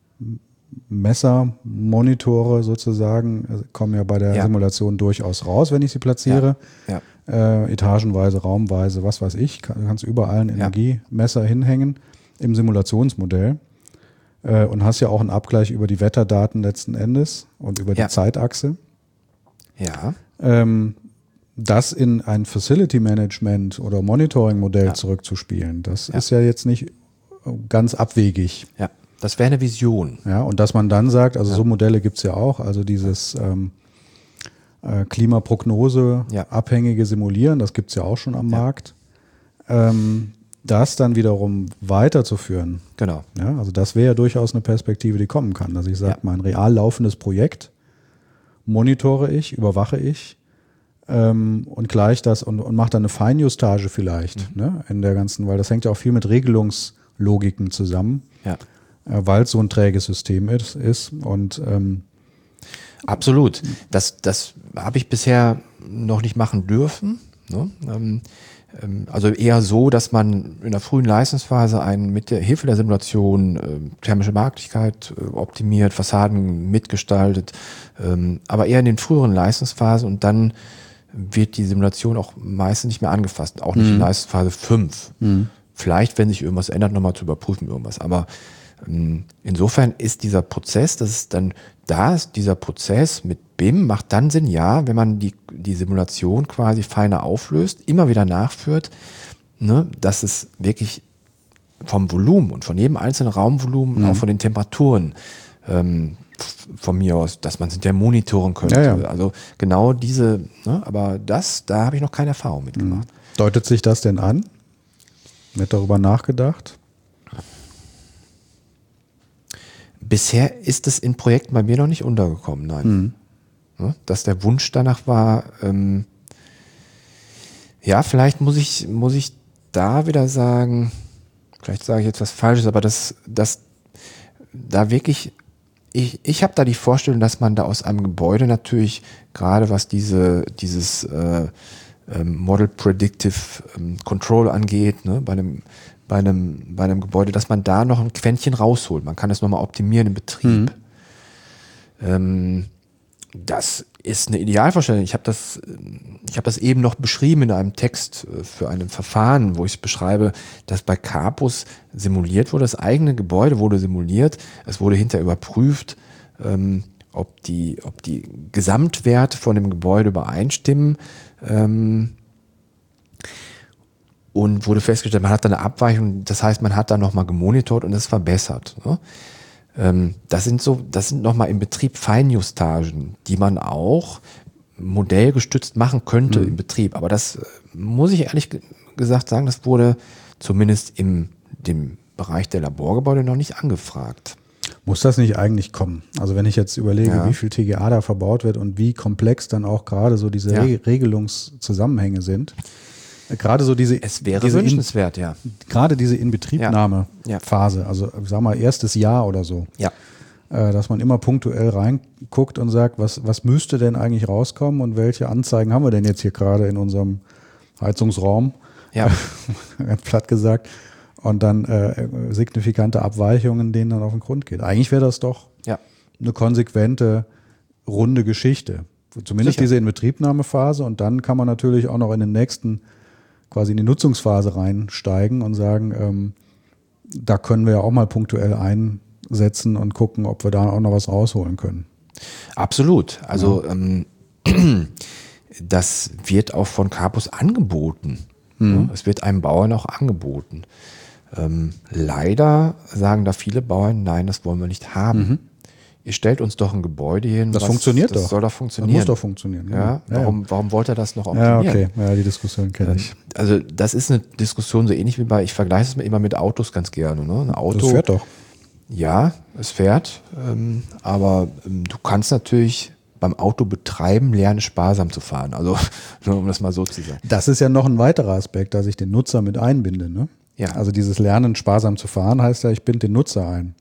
ähm, Monitore sozusagen, äh, kommen ja bei der ja. Simulation durchaus raus, wenn ich sie platziere. Ja. Ja. Äh, etagenweise, raumweise, was weiß ich. Kann, kannst überall einen Energiemesser ja. hinhängen im Simulationsmodell. Äh, und hast ja auch einen Abgleich über die Wetterdaten letzten Endes und über die ja. Zeitachse. Ja. Ähm, das in ein Facility Management oder Monitoring-Modell ja. zurückzuspielen, das ja. ist ja jetzt nicht ganz abwegig. Ja, das wäre eine Vision. Ja, und dass man dann sagt, also ja. so Modelle gibt es ja auch, also dieses ähm, äh, Klimaprognose ja. abhängige Simulieren, das gibt es ja auch schon am ja. Markt. Ähm, das dann wiederum weiterzuführen. Genau. Ja, also das wäre ja durchaus eine Perspektive, die kommen kann, dass ich sage, ja. mein real laufendes Projekt monitore ich, überwache ich, Ähm, und gleich das und, und macht dann eine Feinjustage vielleicht, mhm. ne, in der ganzen, weil das hängt ja auch viel mit Regelungslogiken zusammen, ja. äh, weil es so ein träges System ist, ist und ähm, absolut. Das, das habe ich bisher noch nicht machen dürfen. Ne? Ähm, ähm, also eher so, dass man in der frühen Leistungsphase einen mit der Hilfe der Simulation äh, thermische Marktigkeit äh, optimiert, Fassaden mitgestaltet, ähm, aber eher in den früheren Leistungsphasen und dann wird die Simulation auch meistens nicht mehr angefasst, auch nicht mhm. in Leistungsphase fünf. Mhm. Vielleicht, wenn sich irgendwas ändert, nochmal zu überprüfen irgendwas. Aber ähm, insofern ist dieser Prozess, das ist dann, da ist dieser Prozess mit B I M, macht dann Sinn, ja, wenn man die, die Simulation quasi feiner auflöst, immer wieder nachführt, ne, dass es wirklich vom Volumen und von jedem einzelnen Raumvolumen, mhm. auch von den Temperaturen, ähm, von mir aus, dass man es hinterher monitoren könnte. Ja, ja. Also genau diese, ne, aber das, da habe ich noch keine Erfahrung mitgemacht. Deutet sich das denn an? Wird darüber nachgedacht? Bisher ist es in Projekten bei mir noch nicht untergekommen, nein. Mhm. Ne, dass der Wunsch danach war, ähm, ja, vielleicht muss ich, muss ich da wieder sagen, vielleicht sage ich jetzt was Falsches, aber dass, dass da wirklich Ich, ich habe da die Vorstellung, dass man da aus einem Gebäude natürlich, gerade was diese, dieses äh, ähm, Model Predictive ähm, Control angeht, ne, bei einem, bei einem, bei einem Gebäude, dass man da noch ein Quäntchen rausholt. Man kann es nochmal optimieren im Betrieb. Mhm. Ähm, das ist eine Idealvorstellung. Ich habe das, ich habe das eben noch beschrieben in einem Text für ein Verfahren, wo ich beschreibe, dass bei Carpus simuliert wurde, das eigene Gebäude wurde simuliert, es wurde hinterher überprüft, ähm, ob die, ob die Gesamtwerte von dem Gebäude übereinstimmen, ähm, und wurde festgestellt, man hat da eine Abweichung, das heißt, man hat da nochmal gemonitort und es verbessert. Ne? Das sind so, das sind nochmal im Betrieb Feinjustagen, die man auch modellgestützt machen könnte mhm. im Betrieb. Aber das muss ich ehrlich gesagt sagen, das wurde zumindest im dem Bereich der Laborgebäude noch nicht angefragt. Muss das nicht eigentlich kommen? Also wenn ich jetzt überlege, ja. wie viel T G A da verbaut wird und wie komplex dann auch gerade so diese ja. Re- Regelungszusammenhänge sind. Gerade so diese, es wäre diese wünschenswert, ja. Gerade diese Inbetriebnahme-Phase, ja. also sag mal erstes Jahr oder so, ja. äh, dass man immer punktuell reinguckt und sagt, was, was müsste denn eigentlich rauskommen und welche Anzeigen haben wir denn jetzt hier gerade in unserem Heizungsraum, Ja. ganz platt gesagt, und dann äh, signifikante Abweichungen, denen dann auf den Grund geht. Eigentlich wäre das doch Ja. eine konsequente, runde Geschichte. Zumindest Sicher. diese Inbetriebnahmephase, und dann kann man natürlich auch noch in den nächsten, quasi in die Nutzungsphase reinsteigen und sagen, ähm, da können wir ja auch mal punktuell einsetzen und gucken, ob wir da auch noch was rausholen können. Absolut. Also ähm, das wird auch von Capus angeboten. Mhm. Ja, es wird einem Bauern auch angeboten. Ähm, leider sagen da viele Bauern, nein, das wollen wir nicht haben. Mhm. Ihr stellt uns doch ein Gebäude hin. Das was, funktioniert das doch. soll doch Das funktionieren. muss doch funktionieren. Ja, Ja, warum, warum wollt ihr das noch ja, optimieren? okay. Ja, die Diskussion kenne ich. Also das ist eine Diskussion so ähnlich wie bei, ich vergleiche es mir immer mit Autos ganz gerne. Ne? Ein Auto, Das fährt doch. ja, es fährt, ähm, aber ähm, du kannst natürlich beim Auto betreiben lernen, sparsam zu fahren. Also nur um das mal so zu sagen. Das ist ja noch ein weiterer Aspekt, dass ich den Nutzer mit einbinde. Ne? Ja. Also dieses Lernen, sparsam zu fahren, heißt ja, ich binde den Nutzer ein.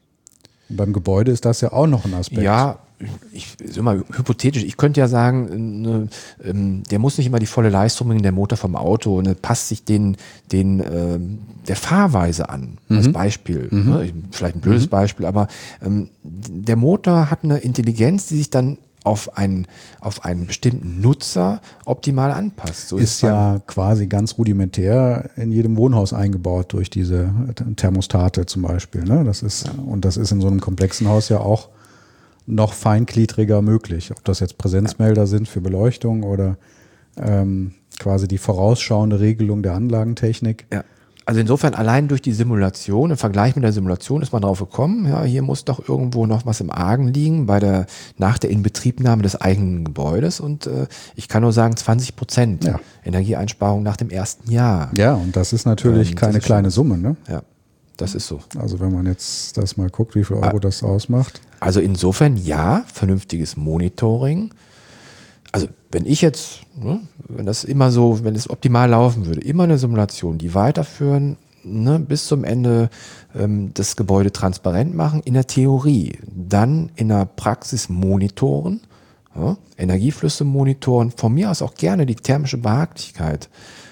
Und beim Gebäude ist das ja auch noch ein Aspekt. Ja, ich ist immer hypothetisch. Ich könnte ja sagen, ne, ähm, der muss nicht immer die volle Leistung bringen, der Motor vom Auto, und ne, passt sich den, den ähm, der Fahrweise an, als Beispiel. Mhm. Ne? Vielleicht ein blödes Mhm. Beispiel, aber ähm, der Motor hat eine Intelligenz, die sich dann auf einen, auf einen bestimmten Nutzer optimal anpasst. So Ist es beim- ja quasi ganz rudimentär in jedem Wohnhaus eingebaut durch diese Thermostate zum Beispiel. Ne? Das ist, und das ist in so einem komplexen Haus ja auch noch feingliedriger möglich. Ob das jetzt Präsenzmelder sind für Beleuchtung oder ähm, quasi die vorausschauende Regelung der Anlagentechnik. Ja. Also insofern allein durch die Simulation, im Vergleich mit der Simulation ist man drauf gekommen, ja, hier muss doch irgendwo noch was im Argen liegen bei der, nach der Inbetriebnahme des eigenen Gebäudes, und äh, ich kann nur sagen zwanzig Prozent Ja. Energieeinsparung nach dem ersten Jahr. Ja, und das ist natürlich Ähm, das keine ist kleine schon- Summe. Ne? Ja, das ist so. Also wenn man jetzt das mal guckt, wie viel Euro Ah. das ausmacht. Also insofern ja, vernünftiges Monitoring. Also wenn ich jetzt, ne, wenn das immer so, wenn es optimal laufen würde, immer eine Simulation, die weiterführen, ne, bis zum Ende ähm, das Gebäude transparent machen, in der Theorie, dann in der Praxis monitoren, ja, Energieflüsse monitoren, von mir aus auch gerne die thermische Behaglichkeit.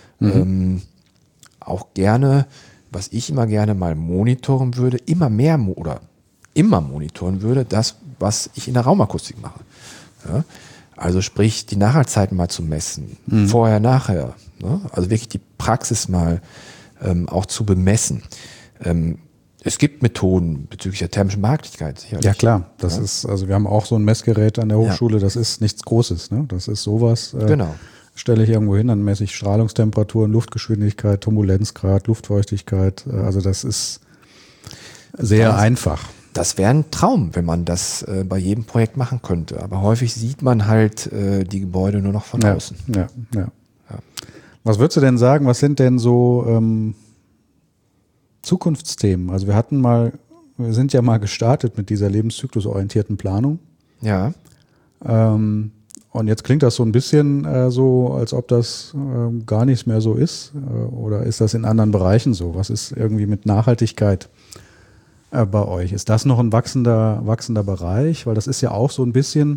Ähm, auch gerne, was ich immer gerne mal monitoren würde, immer mehr mo- oder immer monitoren würde, das, was ich in der Raumakustik mache. Ja? Also sprich, die Nachhaltzeiten mal zu messen, vorher, nachher. Ne? Also wirklich die Praxis mal ähm, auch zu bemessen. Ähm, es gibt Methoden bezüglich der thermischen Behaglichkeit, sicherlich. Ja klar, das Ja. ist, also wir haben auch so ein Messgerät an der Hochschule, das ist nichts Großes. Ne? Das ist sowas, äh, Genau. stelle ich irgendwo hin, dann messe ich Strahlungstemperaturen, Luftgeschwindigkeit, Turbulenzgrad, Luftfeuchtigkeit. Äh, also das ist sehr Das- einfach. Das wäre ein Traum, wenn man das äh, bei jedem Projekt machen könnte. Aber häufig sieht man halt äh, die Gebäude nur noch von Ja, außen. ja, ja. Was würdest du denn sagen, was sind denn so ähm, Zukunftsthemen? Also wir hatten mal, wir sind ja mal gestartet mit dieser lebenszyklusorientierten Planung. Ja. Ähm, und jetzt klingt das so ein bisschen äh, so, als ob das ähm, gar nichts mehr so ist. Äh, oder ist das in anderen Bereichen so? Was ist irgendwie mit Nachhaltigkeit äh, bei euch? Ist das noch ein wachsender, wachsender Bereich? Weil das ist ja auch so ein bisschen,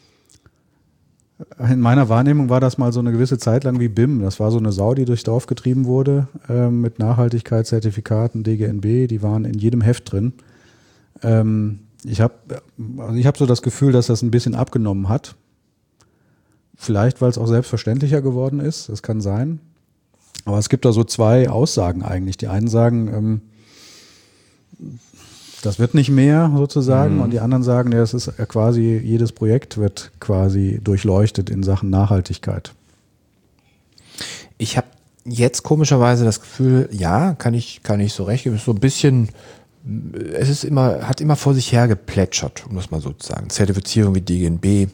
in meiner Wahrnehmung war das mal so eine gewisse Zeit lang wie B I M. Das war so eine Sau, die durchs Dorf getrieben wurde ähm, mit Nachhaltigkeitszertifikaten, D G N B, die waren in jedem Heft drin. Ähm, ich habe also ich hab so das Gefühl, dass das ein bisschen abgenommen hat. Vielleicht, weil es auch selbstverständlicher geworden ist, das kann sein. Aber es gibt da so zwei Aussagen eigentlich. Die einen sagen, ähm, das wird nicht mehr sozusagen, Mhm. und die anderen sagen, ja, es ist ja quasi, jedes Projekt wird quasi durchleuchtet in Sachen Nachhaltigkeit. Ich habe jetzt komischerweise das Gefühl, ja, kann ich, kann ich so recht geben, es ist so ein bisschen, es ist immer, hat immer vor sich her geplätschert, um das mal so zu sagen. Zertifizierung wie D G N B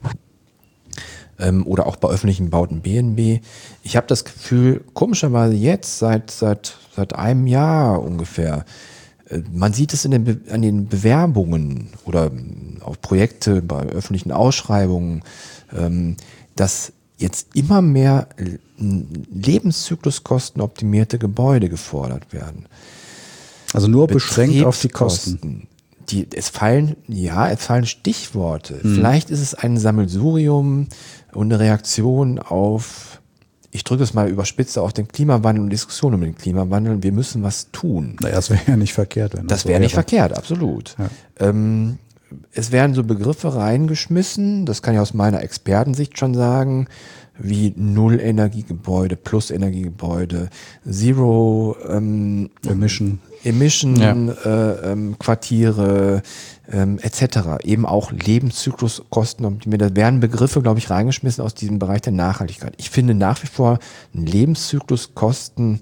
ähm, oder auch bei öffentlichen Bauten B N B. Ich habe das Gefühl, komischerweise jetzt, seit, seit, seit einem Jahr ungefähr, äh, man sieht es in den Be- an den Bewerbungen oder auf Projekte bei öffentlichen Ausschreibungen, ähm, dass jetzt immer mehr l- lebenszykluskostenoptimierte Gebäude gefordert werden. Also nur beschränkt auf die Kosten. Betriebskosten. Die, es fallen, ja, es fallen Stichworte. Mhm. Vielleicht ist es ein Sammelsurium und eine Reaktion auf ich drücke es mal überspitzt auf den Klimawandel und Diskussionen um den Klimawandel. Wir müssen was tun. Naja, das wäre ja nicht verkehrt. Wenn das das so wäre nicht wäre. verkehrt, absolut. Ja. Ähm, es werden so Begriffe reingeschmissen, das kann ich aus meiner Expertensicht schon sagen, wie Null-Energiegebäude, Plus-Energiegebäude, Zero ähm, Emission. Emission, Ja. äh, ähm, Quartiere, ähm, et cetera. Eben auch Lebenszykluskosten. Da werden Begriffe, glaube ich, reingeschmissen aus diesem Bereich der Nachhaltigkeit. Ich finde nach wie vor ein Lebenszykluskosten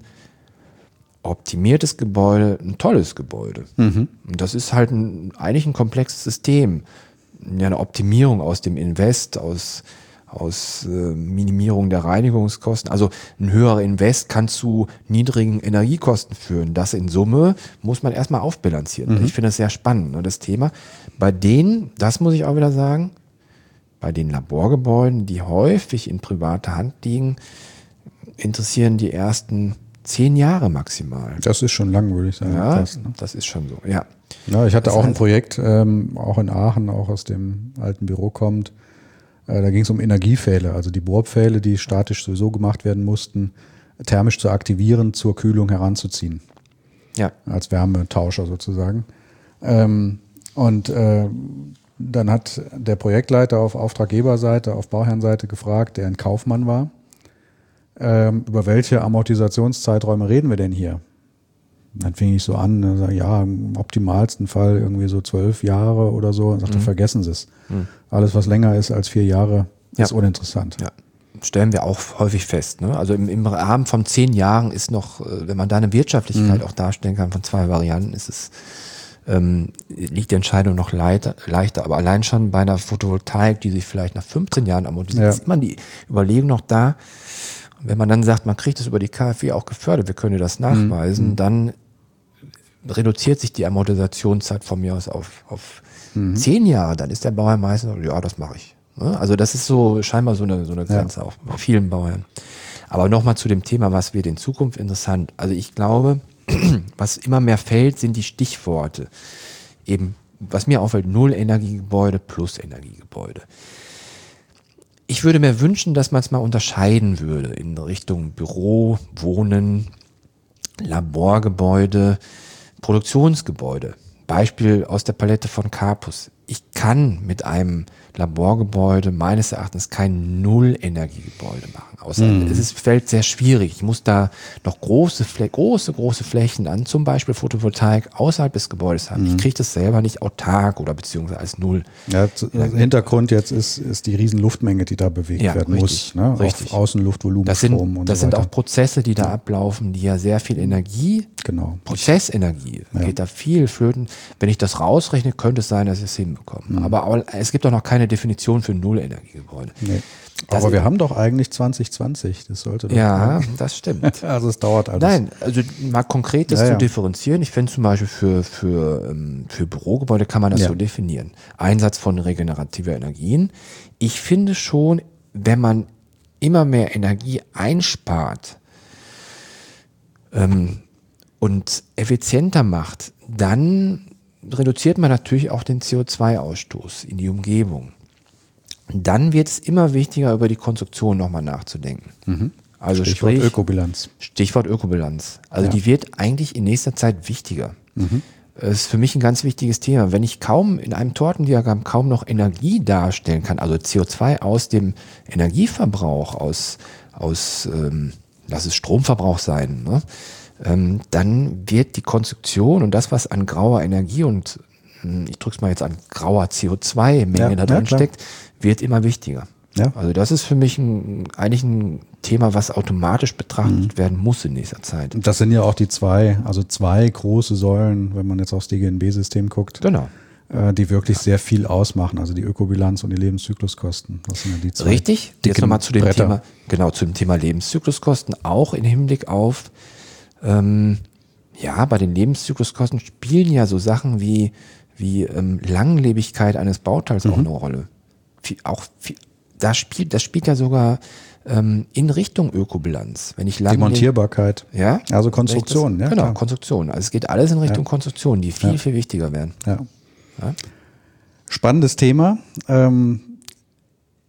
optimiertes Gebäude ein tolles Gebäude. Mhm. Und das ist halt ein, eigentlich ein komplexes System. Ja, eine Optimierung aus dem Invest, aus aus äh, Minimierung der Reinigungskosten. Also ein höherer Invest kann zu niedrigen Energiekosten führen. Das in Summe muss man erstmal aufbilanzieren. Mhm. Ich finde das sehr spannend, ne, das Thema. Bei denen, das muss ich auch wieder sagen, bei den Laborgebäuden, die häufig in privater Hand liegen, interessieren die ersten zehn Jahre maximal. Das ist schon lang, würde ich sagen. Ja, fast, ne? das ist schon so, ja. Ja, ich hatte Das auch ein heißt- Projekt, ähm, auch in Aachen, auch aus dem alten Büro kommt. Äh, da ging es um Energiepfähle, also die Bohrpfähle, die statisch sowieso gemacht werden mussten, thermisch zu aktivieren, zur Kühlung heranzuziehen. Ja. Als Wärmetauscher sozusagen. Ähm, und äh, dann hat der Projektleiter auf Auftraggeberseite, auf Bauherrenseite gefragt, der ein Kaufmann war, ähm, über welche Amortisationszeiträume reden wir denn hier? Dann fing ich so an, dann sag ich, ja, im optimalsten Fall irgendwie so zwölf Jahre oder so. Und sagte, Mhm. vergessen Sie es. Mhm. Alles, was länger ist als vier Jahre, Ja. ist uninteressant. Ja, stellen wir auch häufig fest. Ne? Also im, im Rahmen von zehn Jahren ist noch, äh, wenn man da eine Wirtschaftlichkeit Mhm. auch darstellen kann von zwei Varianten, ist es, ähm, liegt die Entscheidung noch leiter, leichter. Aber allein schon bei einer Photovoltaik, die sich vielleicht nach fünfzehn Jahren amortisiert, Ja. ist immer die Überlegung noch da. Wenn man dann sagt, man kriegt es über die K f W auch gefördert, wir können dir das nachweisen, Mhm. dann reduziert sich die Amortisationszeit von mir aus auf, auf Mhm. zehn Jahre, dann ist der Bauherr meistens, ja, das mache ich. Ne? Also das ist so scheinbar so eine, so eine Grenze auch bei vielen Bauherren. Aber nochmal zu dem Thema, was wird in Zukunft interessant. Also ich glaube, was immer mehr fällt, sind die Stichworte. Eben, was mir auffällt, Null-Energiegebäude plus Energiegebäude. Ich würde mir wünschen, dass man es mal unterscheiden würde in Richtung Büro, Wohnen, Laborgebäude, Produktionsgebäude. Beispiel aus der Palette von Carpus. Ich kann mit einem Laborgebäude meines Erachtens kein Null-Energiegebäude machen. Außer Mhm. es ist, fällt sehr schwierig. Ich muss da noch große, Flä große, große Flächen an, zum Beispiel Photovoltaik außerhalb des Gebäudes haben. Mhm. Ich kriege das selber nicht autark oder beziehungsweise als Null. Ja, z- also Hintergrund jetzt ist, ist die riesen Luftmenge, die da bewegt Ja, werden richtig, muss. Ne? richtig. Auf Außenluftvolumen, Das sind, Strom und das so sind weiter. auch Prozesse, die da ablaufen, die ja sehr viel Energie, Genau. Prozessenergie, Ja. geht da viel flöten. Wenn ich das rausrechne, könnte es sein, dass ich es hinbekomme. Mhm. Aber, aber es gibt auch noch keine Definition für Null-Energiegebäude. Nee. Das Aber ist- wir haben doch eigentlich zwanzig zwanzig. Das sollte doch. Ja, das stimmt. Also es dauert alles. Nein, also mal konkret das Ja, zu ja. differenzieren. Ich finde zum Beispiel für, für, ähm, für Bürogebäude kann man das Ja. so definieren. Einsatz von regenerativer Energien. Ich finde schon, wenn man immer mehr Energie einspart ähm, und effizienter macht, dann reduziert man natürlich auch den C O zwei Ausstoß in die Umgebung. Dann wird es immer wichtiger, über die Konstruktion nochmal nachzudenken. Mhm. Also Stichwort sprich, Ökobilanz. Stichwort Ökobilanz. Also Ja. die wird eigentlich in nächster Zeit wichtiger. Mhm. Das ist für mich ein ganz wichtiges Thema. Wenn ich kaum in einem Tortendiagramm kaum noch Energie darstellen kann, also C O zwei aus dem Energieverbrauch, aus, aus ähm, lass es Stromverbrauch sein, ne? ähm, dann wird die Konstruktion und das, was an grauer Energie und hm, ich drücke es mal jetzt an grauer C O zwei Menge Ja, da ja, drin klar. steckt, wird immer wichtiger. Ja. Also das ist für mich ein, eigentlich ein Thema, was automatisch betrachtet werden muss in nächster Zeit. Und das sind ja auch die zwei, also zwei große Säulen, wenn man jetzt aufs D G N B-System guckt, Genau. äh, die wirklich sehr viel ausmachen. Also die Ökobilanz und die Lebenszykluskosten. Das sind ja die zwei. Richtig. Jetzt dicken nochmal zu dem Bretter. Thema, genau, zu dem Thema Lebenszykluskosten, auch im Hinblick auf, ähm, ja, bei den Lebenszykluskosten spielen ja so Sachen wie, wie ähm, Langlebigkeit eines Bauteils auch eine Rolle. Viel, auch viel, da spielt, das spielt ja sogar ähm, in Richtung Ökobilanz. Wenn ich Die lange Montierbarkeit. ja, Also wenn ich Konstruktion, das, ja, genau, klar. Konstruktion. Also es geht alles in Richtung Ja. Konstruktion, die viel, Ja. viel wichtiger werden. Ja. Ja? Spannendes Thema. Ähm,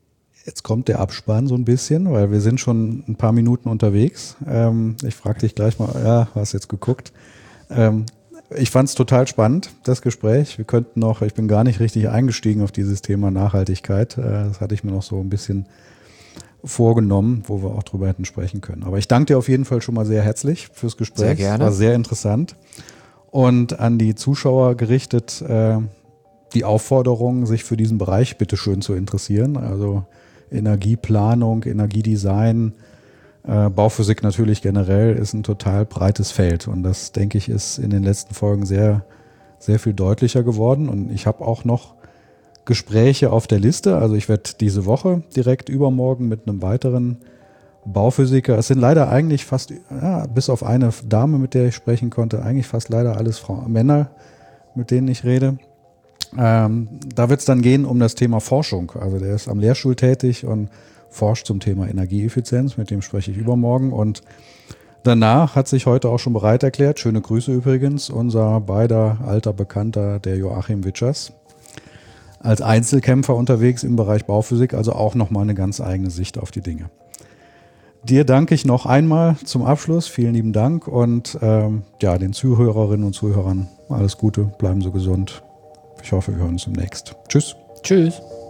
Jetzt kommt der Abspann so ein bisschen, weil wir sind schon ein paar Minuten unterwegs. Ähm, ich frage dich gleich mal, ja, hast jetzt geguckt. Ähm, ich fand es total spannend, das Gespräch. Wir könnten noch, ich bin gar nicht richtig eingestiegen auf dieses Thema Nachhaltigkeit. Äh, das hatte ich mir noch so ein bisschen vorgenommen, wo wir auch drüber hätten sprechen können. Aber ich danke dir auf jeden Fall schon mal sehr herzlich fürs Gespräch. Sehr gerne. Es war sehr interessant. Und an die Zuschauer gerichtet, äh, die Aufforderung, sich für diesen Bereich bitteschön zu interessieren. Also Energieplanung, Energiedesign, äh, Bauphysik natürlich generell ist ein total breites Feld. Und das, denke ich, ist in den letzten Folgen sehr, sehr viel deutlicher geworden. Und ich habe auch noch Gespräche auf der Liste. Also ich werde diese Woche direkt übermorgen mit einem weiteren Bauphysiker, es sind leider eigentlich fast, ja, bis auf eine Dame, mit der ich sprechen konnte, eigentlich fast leider alles Frau, Männer, mit denen ich rede. Ähm, da wird es dann gehen um das Thema Forschung. Also der ist am Lehrstuhl tätig und forscht zum Thema Energieeffizienz, mit dem spreche ich übermorgen. Und danach hat sich heute auch schon bereit erklärt, schöne Grüße übrigens, unser beider alter Bekannter, der Joachim Witschers, als Einzelkämpfer unterwegs im Bereich Bauphysik, also auch nochmal eine ganz eigene Sicht auf die Dinge. Dir danke ich noch einmal zum Abschluss. Vielen lieben Dank und ähm, ja, den Zuhörerinnen und Zuhörern alles Gute, bleiben Sie gesund. Ich hoffe, wir hören uns demnächst. Tschüss. Tschüss.